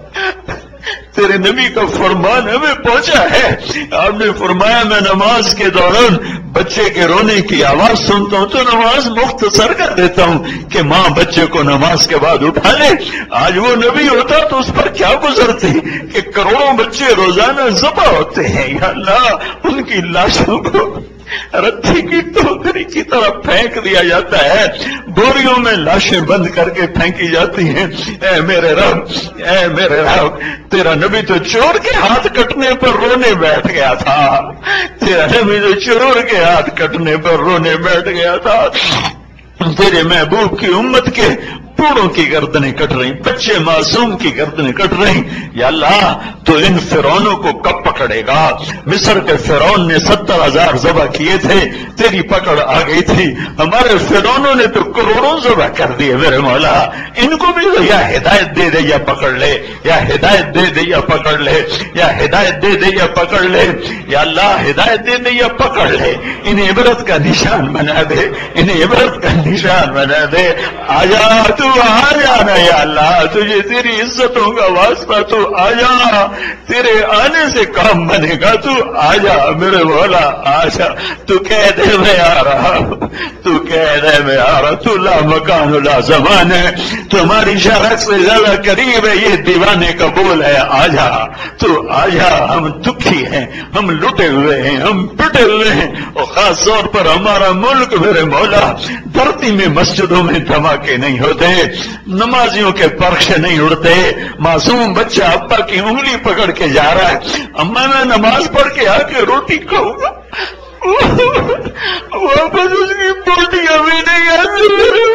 تیرے نبی کا فرمان ہمیں پہنچا ہے. آپ نے فرمایا میں نماز کے دوران بچے کے رونے کی آواز سنتا ہوں تو نماز مختصر کر دیتا ہوں کہ ماں بچے کو نماز کے بعد اٹھا لے. آج وہ نبی ہوتا تو اس پر کیا گزرتی کہ کروڑوں بچے روزانہ ذبح ہوتے ہیں. یا اللہ ان کی لاشوں کو رتھی کی ٹوکری کی طرح پھینک دیا جاتا ہے، بوریوں میں لاشیں بند کر کے پھینکی جاتی ہیں. اے میرے رب، اے میرے رب تیرا نبی تو چور کے ہاتھ کٹنے پر رونے بیٹھ گیا تھا. تیرا نبی تو چور کے ہاتھ کٹنے پر رونے بیٹھ گیا تھا. تیرے محبوب کی امت کے بوڑھوں کی گردنیں کٹ رہی، بچے معصوم کی گردنیں کٹ رہی. یا اللہ تو ان فرعونوں کو کب پکڑے گا؟ مصر کے فرعون نے ستر ہزار ذبح کیے تھے، تیری پکڑ آ گئی تھی. ہمارے فرعونوں نے تو کروڑوں ذبح کر دیے. میرے مولا ان کو بھی یا ہدایت دے دے یا پکڑ لے، یا ہدایت دے دے یا پکڑ لے، یا ہدایت دے دے یا پکڑ لے. یا اللہ ہدایت دے دے یا پکڑ لے. انہیں عبرت کا نشان بنا دے، انہیں عبرت کا نشان بنا دے. آجا تو آ جانا یا اللہ، تجھے تیری عزتوں کا واسطہ، تو آ جا. تیرے آنے سے کام بنے گا. تو آ جا میرے مولا، آ جا. تو کہہ دے میں آ رہا ہوں، تو کہہ دے میں آ رہا. تو لا مکان لا زمان ہے، تمہاری شرک سے زیادہ قریب ہے. یہ دیوانے کا بول ہے. آ جا، تو آ جا. ہم دکھی ہیں، ہم لٹے ہوئے ہیں، ہم پٹے ہوئے ہیں. اور خاص طور پر ہمارا ملک میرے مولا، دھرتی میں مسجدوں میں دھماکے نہیں ہوتے، نمازیوں کے پرخے نہیں اڑتے. معصوم بچہ ابا کی انگلی پکڑ کے جا رہا ہے، اما میں نماز پڑھ کے آ کے روٹی کھاؤں گا. واپس اس کی بوٹیاں بھی نہیں آتی،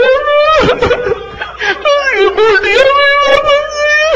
اس کی بوٹیاں بھی واپس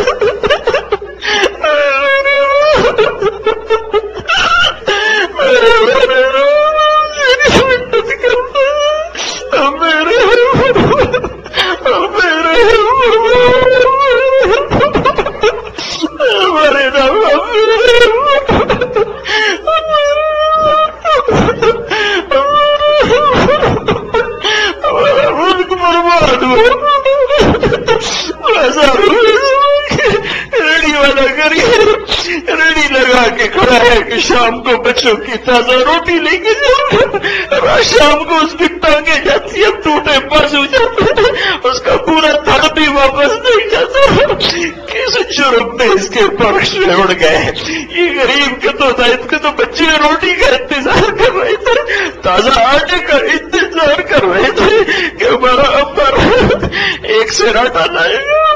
ریڈی والا کریے، ریڈی لگا کے کھڑا ہے کہ شام کو بچوں کی تازہ روٹی لے کے جاؤ. شام کو اس کی ٹانگیں جاتی ہے، ٹوٹے بازو جاتے ہیں، اس کا پورا تھر بھی واپس نہیں جاتا. کس جرم میں اس کے پرش اڑ گئے؟ یہ غریب کے تو تھا، اس کے تو بچے روٹی کا انتظار کر رہے تھے، تازہ آٹے کا انتظار کر رہے تھے کہ ہمارا ابا ایک سے آٹا لائے گا.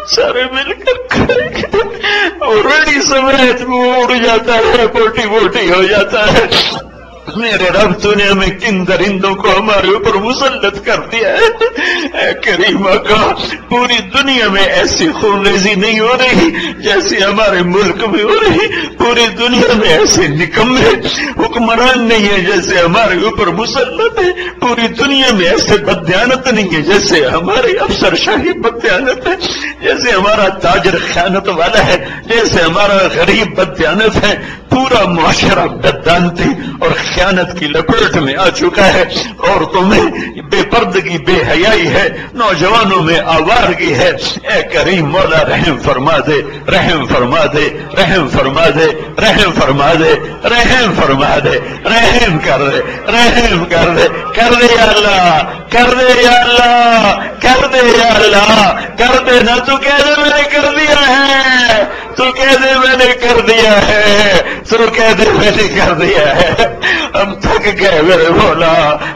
سارے مل کر کھائیں گے اور بڑی سمیت وہ اڑ جاتا ہے، بوٹی بوٹی ہو جاتا ہے۔ میرے رب تو نے ہمیں کن درندوں کو ہمارے اوپر مسلط کر دیا ہے۔ اے کریم آقا، پوری دنیا میں ایسی خون ریزی نہیں ہو رہی جیسے ہمارے ملک میں ہو رہی، پوری دنیا میں ایسے نکمے حکمران نہیں ہے جیسے ہمارے اوپر مسلط ہے، پوری دنیا میں ایسے بددیانت نہیں ہے جیسے ہمارے افسر شاہی بددیانت ہے، جیسے ہمارا تاجر خیانت والا ہے، جیسے ہمارا غریب بددیانت ہے۔ پورا معاشرہ بددانتی اور خیانت کی لپیٹ میں آ چکا ہے، عورتوں میں بے پردگی بے حیائی ہے، نوجوانوں میں آوارگی ہے۔ اے کریم مولا رحم فرما دے، رحم فرما دے، رحم فرما دے، رحم فرما دے، رحم فرما دے، رحم کر دے، رحم کر دے، کر دے یا اللہ، کر دے یا اللہ، کر دے یا اللہ، کر دے نہ تو کہہ دے میں نے کر دیا ہے، تو کہہ دے میں نے کر دیا ہے، تو کہہ دے میں نے کر دیا ہے۔ ہم تھک گئے میرے مولا،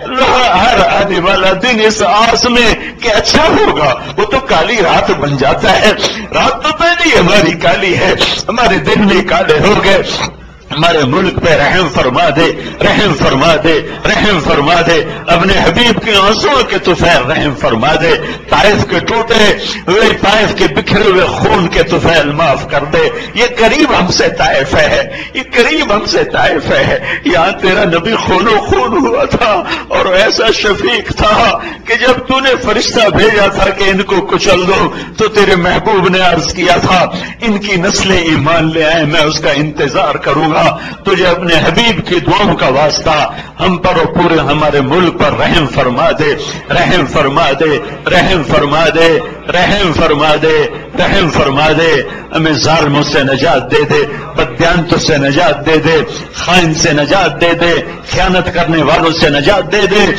ہر آنے والا دن اس آس میں کہ اچھا ہوگا، وہ تو کالی رات بن جاتا ہے، رات تو پہلے ہماری کالی ہے، ہمارے دن میں کالے ہو گئے۔ ہمارے ملک پہ رحم فرما دے، رحم فرما دے، رحم فرما دے، اپنے حبیب کے آنسوں کے طفیل رحم فرما دے، طائف کے ٹوٹے ہوئے، طائف کے بکھرے ہوئے خون کے طفیل معاف کر دے۔ یہ قریب ہم سے طائف ہے، یہ قریب ہم سے طائف ہے، یہاں تیرا نبی خون و خون ہوا تھا اور ایسا شفیق تھا کہ جب تو نے فرشتہ بھیجا تھا کہ ان کو کچل دو تو تیرے محبوب نے عرض کیا تھا ان کی نسلیں ایمان لے آئے، میں اس کا انتظار کروں گا۔ تجھے اپنے حبیب کی دعاؤں کا واسطہ ہم پر اور پورے ہمارے ملک پر رحم فرما دے، رحم فرما دے، رحم فرما دے، رحم فرما دے، رحم فرما دے، ہمیں ظالموں سے نجات دے دے، بددیانتوں سے نجات دے دے، خائن سے نجات دے دے، خیانت کرنے والوں سے نجات دے دے،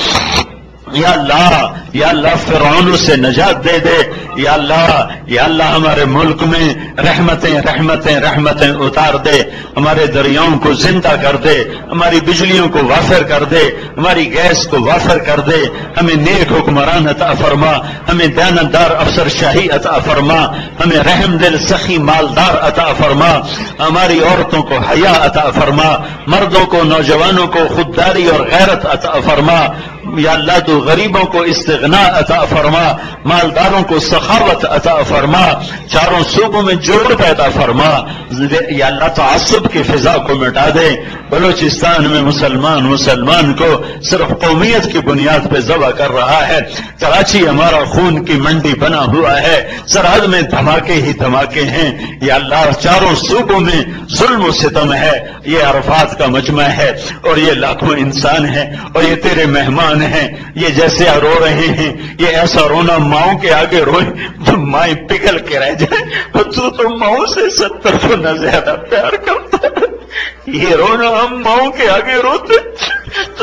یا اللہ، یا اللہ فرعونوں سے نجات دے دے، یا اللہ، یا اللہ ہمارے ملک میں رحمتیں رحمتیں رحمتیں اتار دے، ہمارے دریاؤں کو زندہ کر دے، ہماری بجلیوں کو وافر کر دے، ہماری گیس کو وافر کر دے، ہمیں نیک حکمران عطا فرما، ہمیں دیانتدار افسر شاہی عطا فرما، ہمیں رحم دل سخی مالدار عطا فرما، ہماری عورتوں کو حیا عطا فرما، مردوں کو نوجوانوں کو خودداری اور غیرت عطا فرما، یا اللہ تو غریبوں کو استغنا عطا فرما، مالداروں کو سخاوت عطا فرما، چاروں صوبوں میں جوڑ پیدا فرما، یا اللہ تعصب کی فضا کو مٹا دے۔ بلوچستان میں مسلمان مسلمان کو صرف قومیت کی بنیاد پہ ذبح کر رہا ہے، کراچی ہمارا خون کی منڈی بنا ہوا ہے، سرحد میں دھماکے ہی دھماکے ہیں، یا اللہ چاروں صوبوں میں ظلم و ستم ہے، یہ عرفات کا مجمع ہے اور یہ لاکھوں انسان ہیں اور یہ تیرے مہمان ہیں، یہ جیسے رو رہے ہیں یہ ایسا رونا ماؤں کے آگے روئے تو مائیں پگھل کے رہ جائیں، تو تو ماؤں سے ستر گنا زیادہ پیار کرتا ہے، یہ رونا ہم ماؤں کے آگے روتے تو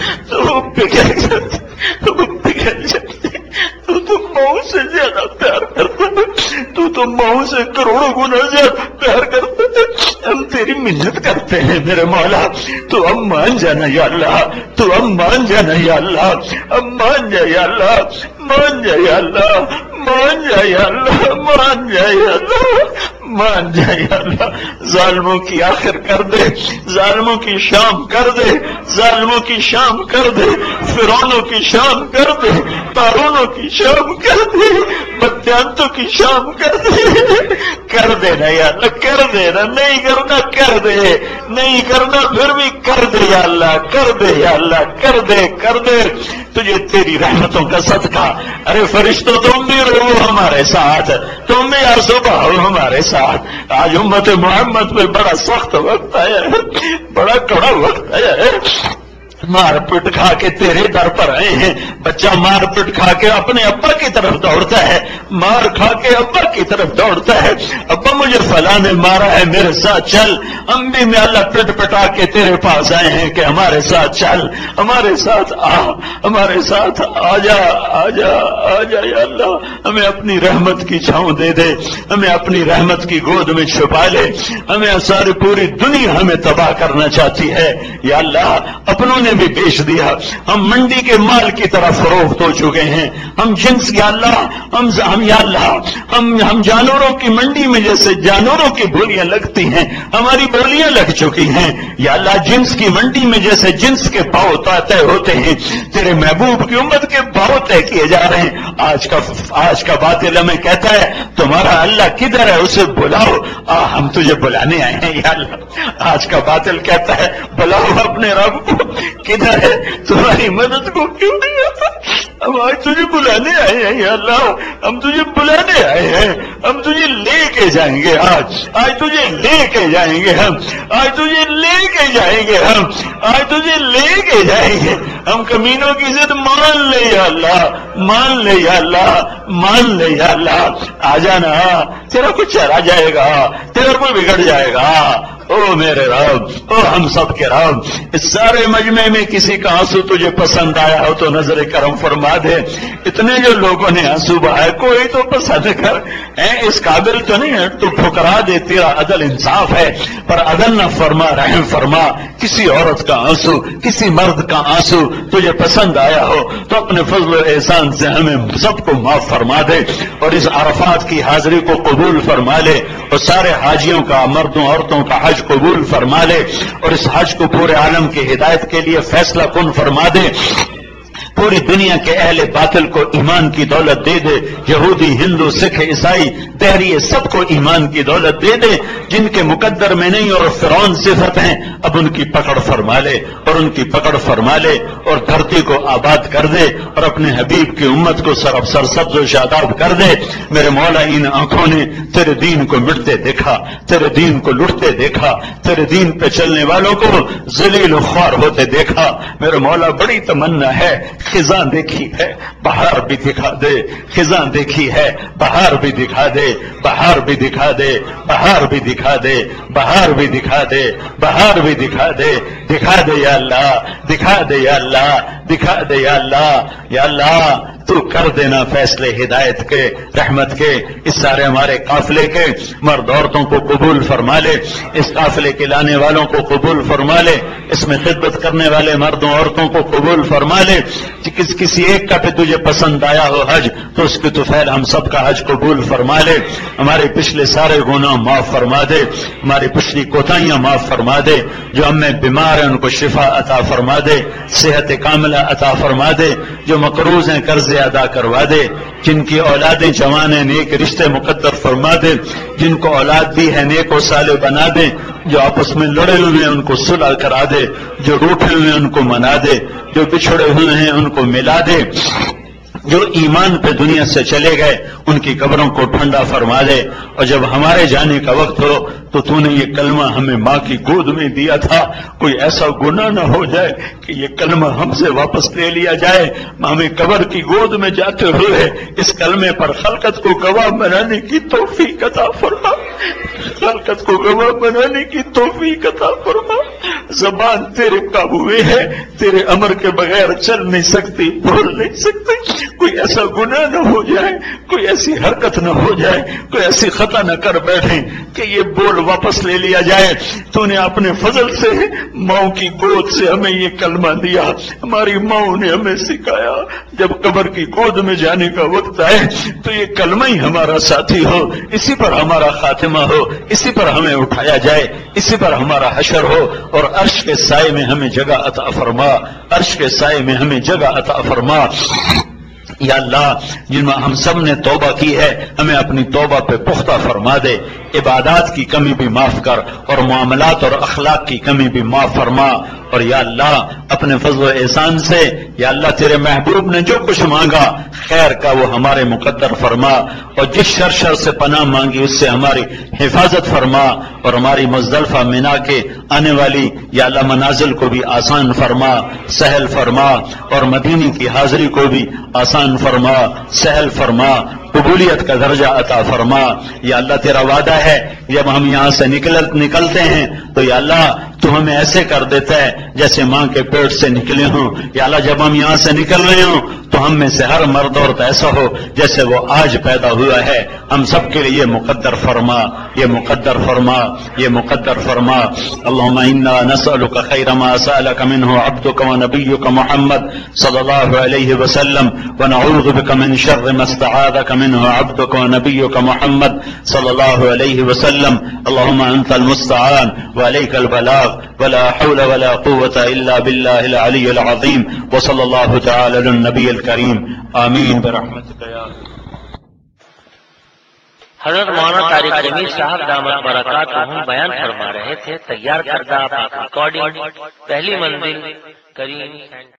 تو پگھل جاتے، تو پگھل جاتے، تو تو ماؤں سے زیادہ پیار کرتا ہے، تو تو ماؤں سے کروڑوں گنا زیادہ پیار کرتا ہے۔ ہم تیری منت کرتے ہیں میرے مولا، تو اب مان جانا یا اللہ، تو اب مان جانا یا اللہ، اب مان جا یا اللہ، مان جا یا اللہ، مان جا یا اللہ، مان جا یا اللہ، مان جا یا اللہ، ظالموں کی آخر کر دے، ظالموں کی شام کر دے، ظالموں کی شام کر دے، فرعونوں کی شام کر دے، قارونوں کی شام کر دے، بددیانتوں کی شام کر دے، کر دے نا یا اللہ، کر دے نا، نہیں کرنا کر دے، نہیں کرنا پھر بھی کر دے یا اللہ، کر دے یا اللہ، کر دے، کر دے، تجھے تیری رحمتوں کا صدقہ۔ ارے فرشتوں تم بھی رو ہمارے ساتھ، تم بھی ہر صبح ہو ہمارے ساتھ۔ آج امت محمد پہ بڑا سخت وقت آیا ہے، بڑا کڑا وقت آیا ہے، مار پٹ کھا کے تیرے در پر آئے ہیں۔ بچہ مار پٹ کھا کے اپنے ابا کی طرف دوڑتا ہے، مار کھا کے ابا کی طرف دوڑتا ہے، ابا مجھے فلاں نے مارا ہے میرے ساتھ چل۔ ہم بھی میں اللہ پٹ پٹا کے تیرے پاس آئے ہیں کہ ہمارے ساتھ چل، ہمارے ساتھ آ، ہمارے ساتھ آ جا، آ جا، آ جا یا اللہ، ہمیں اپنی رحمت کی چھاؤں دے دے، ہمیں اپنی رحمت کی گود میں چھپا لے۔ ہمیں ساری پوری دنیا ہمیں تباہ کرنا چاہتی ہے یا اللہ، اپنوں نے بھی بیچ دیا، ہم منڈی کے مال کی طرف فروخت ہو چکے ہیں، ہم جنس یا اللہ ہم ہم یا اللہ ہم ہم جانوروں کی منڈی میں جیسے جانوروں کی بولیاں لگتی ہیں ہماری بولیاں لگ چکی ہیں، یا اللہ جنس کی منڈی میں جیسے جنس کے پاؤ طے ہوتے ہیں تیرے محبوب کی امت کے پاؤ طے کیے جا رہے ہیں۔ آج کا آج کا باطل ہمیں کہتا ہے تمہارا اللہ کدھر ہے، اسے بلاؤ، آ ہم تجھے بلانے آئے ہیں یا اللہ۔ آج کا باطل کہتا ہے بلاؤ اپنے رب کو، کدھر ہے، تمہاری مدد کو کیوں نہیں آتا، ہم آج تجھے بلانے آئے ہیں یا اللہ، ہم تجھے بلانے آئے ہیں، ہم تجھے لے کے جائیں گے، آج آج تجھے لے کے جائیں گے ہم، آج تجھے لے کے جائیں گے ہم، آج تجھے لے کے جائیں گے ہم، کمینوں کی ضد مان لے یا اللہ، مان لے یا اللہ، مان لے یا اللہ، آ جانا، تیرا کچھ چلا جائے گا، تیرا کوئی بگڑ جائے گا۔ او میرے رب، او ہم سب کے رب، اس سارے مجمع میں کسی کا آنسو تجھے پسند آیا ہو تو نظر کرم فرما دے۔ اتنے جو لوگوں نے آنسو بہائے کوئی تو پسند کر، اے اس قابل تو نہیں ہے تو ٹھکرا دے، تیرا عدل انصاف ہے، پر عدل نہ فرما، رحم فرما۔ کسی عورت کا آنسو، کسی مرد کا آنسو تجھے پسند آیا ہو تو اپنے فضل و احسان سے ہمیں سب کو معاف فرما دے، اور اس عرفات کی حاضری کو قبول فرما لے، اور سارے حاجیوں کا، مردوں عورتوں کا حج قبول فرما لے، اور اس حج کو پورے عالم کی ہدایت کے لیے فیصلہ کن فرما دے۔ پوری دنیا کے اہل باطل کو ایمان کی دولت دے دے، یہودی، ہندو، سکھ، عیسائی، دہریے، سب کو ایمان کی دولت دے دے، جن کے مقدر میں نہیں اور فرعون صفت ہیں اب ان کی پکڑ فرما لے، اور ان کی پکڑ فرما لے، اور دھرتی کو آباد کر دے، اور اپنے حبیب کی امت کو سرب سرسبز و شاداب کر دے۔ میرے مولا ان آنکھوں نے تیرے دین کو مٹتے دیکھا، تیرے دین کو لٹتے دیکھا، تیرے دین پہ چلنے والوں کو ذلیل و خوار ہوتے دیکھا۔ میرے مولا بڑی تمنا ہے، خزاں دیکھی ہے بہار بھی دکھا دے، خزاں دیکھی ہے بہار بھی دکھا دے، بہار بھی دکھا دے، بہار بھی دکھا دے، بہار بھی دکھا دے، بہار بھی دکھا دے، دکھا دے یا اللہ، دکھا دے یا اللہ، دکھا دے یا اللہ، یا اللہ تو کر دینا فیصلے ہدایت کے، رحمت کے، اس سارے ہمارے قافلے کے مرد عورتوں کو قبول فرما لے، اس قافلے کے لانے والوں کو قبول فرما لے، اس میں خدمت کرنے والے مردوں عورتوں کو قبول فرما لے۔ کس کسی ایک کا پہ تجھے پسند آیا ہو حج تو اس کی طفیل ہم سب کا حج قبول فرما لے، ہمارے پچھلے سارے گناہ معاف فرما دے، ہماری پچھلی کوتاہیاں معاف فرما دے، جو ہم میں بیمار ہیں ان کو شفا عطا فرما دے، صحت کاملہ عطا فرما دے، جو مقروض ہیں قرض ادا کروا دے، جن کی اولادیں جوان ہیں نیک رشتے مقدر فرما دے، جن کو اولاد بھی ہے نیک و صالح بنا دے، جو آپس میں لڑے ہوئے ہیں ان کو صلح کرا دے، جو روٹھے ہوئے ہیں ان کو منا دے، جو بچھڑے ہوئے ہیں ان کو ملا دے، جو ایمان پہ دنیا سے چلے گئے ان کی قبروں کو ٹھنڈا فرما دے، اور جب ہمارے جانے کا وقت ہو تو تو نے یہ کلمہ ہمیں ماں کی گود میں دیا تھا، کوئی ایسا گناہ نہ ہو جائے کہ یہ کلمہ ہم سے واپس لے لیا جائے، ہمیں قبر کی گود میں جاتے ہوئے اس کلمے پر خلقت کو گواہ بنانے کی توفیق عطا فرما، خلقت کو گواہ بنانے کی توفیق عطا فرما۔ زبان تیرے قابو میں ہے، تیرے امر کے بغیر چل نہیں سکتی، بول نہیں سکتی، کوئی ایسا گناہ نہ ہو جائے، کوئی ایسی حرکت نہ ہو جائے، کوئی ایسی خطا نہ کر بیٹھیں کہ یہ بول واپس لے لیا جائے۔ تو نے اپنے فضل سے ماؤں کی گود سے ہمیں یہ کلمہ دیا، ہماری ماؤں نے ہمیں سکھایا جب قبر کی گود میں جانے کا وقت آئے تو یہ کلمہ ہی ہمارا ساتھی ہو، اسی پر ہمارا خاتمہ ہو، اسی پر ہمیں اٹھایا جائے، اسی پر ہمارا حشر ہو، اور عرش کے سائے میں ہمیں جگہ عطا فرما، عرش کے سائے میں ہمیں جگہ عطا فرما۔ یا اللہ جن میں ہم سب نے توبہ کی ہے ہمیں اپنی توبہ پہ پختہ فرما دے، عبادات کی کمی بھی معاف کر، اور معاملات اور اخلاق کی کمی بھی معاف فرما، اور یا اللہ اپنے فضل و احسان سے یا اللہ تیرے محبوب نے جو کچھ مانگا خیر کا وہ ہمارے مقدر فرما، اور جس شر شر سے پناہ مانگی اس سے ہماری حفاظت فرما، اور ہماری مزدلفہ مینا کے آنے والی یا اللہ منازل کو بھی آسان فرما، سہل فرما، اور مدینے کی حاضری کو بھی آسان فرما، سہل فرما، قبولیت کا درجہ عطا فرما۔ یا اللہ تیرا وعدہ ہے جب ہم یہاں سے نکل نکلتے ہیں تو یا اللہ تو ہمیں ایسے کر دیتا ہے جیسے ماں کے پیٹ سے نکلے ہوں، یا اللہ جب ہم یہاں سے نکل رہے ہوں تو ہم میں سے ہر مرد عورت ایسا ہو جیسے وہ آج پیدا ہوا ہے، ہم سب کے لیے یہ مقدر فرما، یہ مقدر فرما، یہ مقدر فرما۔ اللهم انا نسألك خير ما سألك منه عبدك ونبيك محمد صلى الله عليه وسلم، ونعوذ بك من شر ما استعاذك منه عبدك ونبيك محمد صلى الله عليه وسلم۔ اللهم انت المستعان وعليك البلاغ، ولا حول ولا قوة الا بالله العلي العظيم، وصلى الله تعالى على النبي الكريم، آمین برحمتك یا اللہ۔ حضرت مولانا طارق جمیل صاحب دامت برکاتہم بیان فرما رہے تھے۔ تیار کردہ ریکارڈنگ پہلی منزل کریم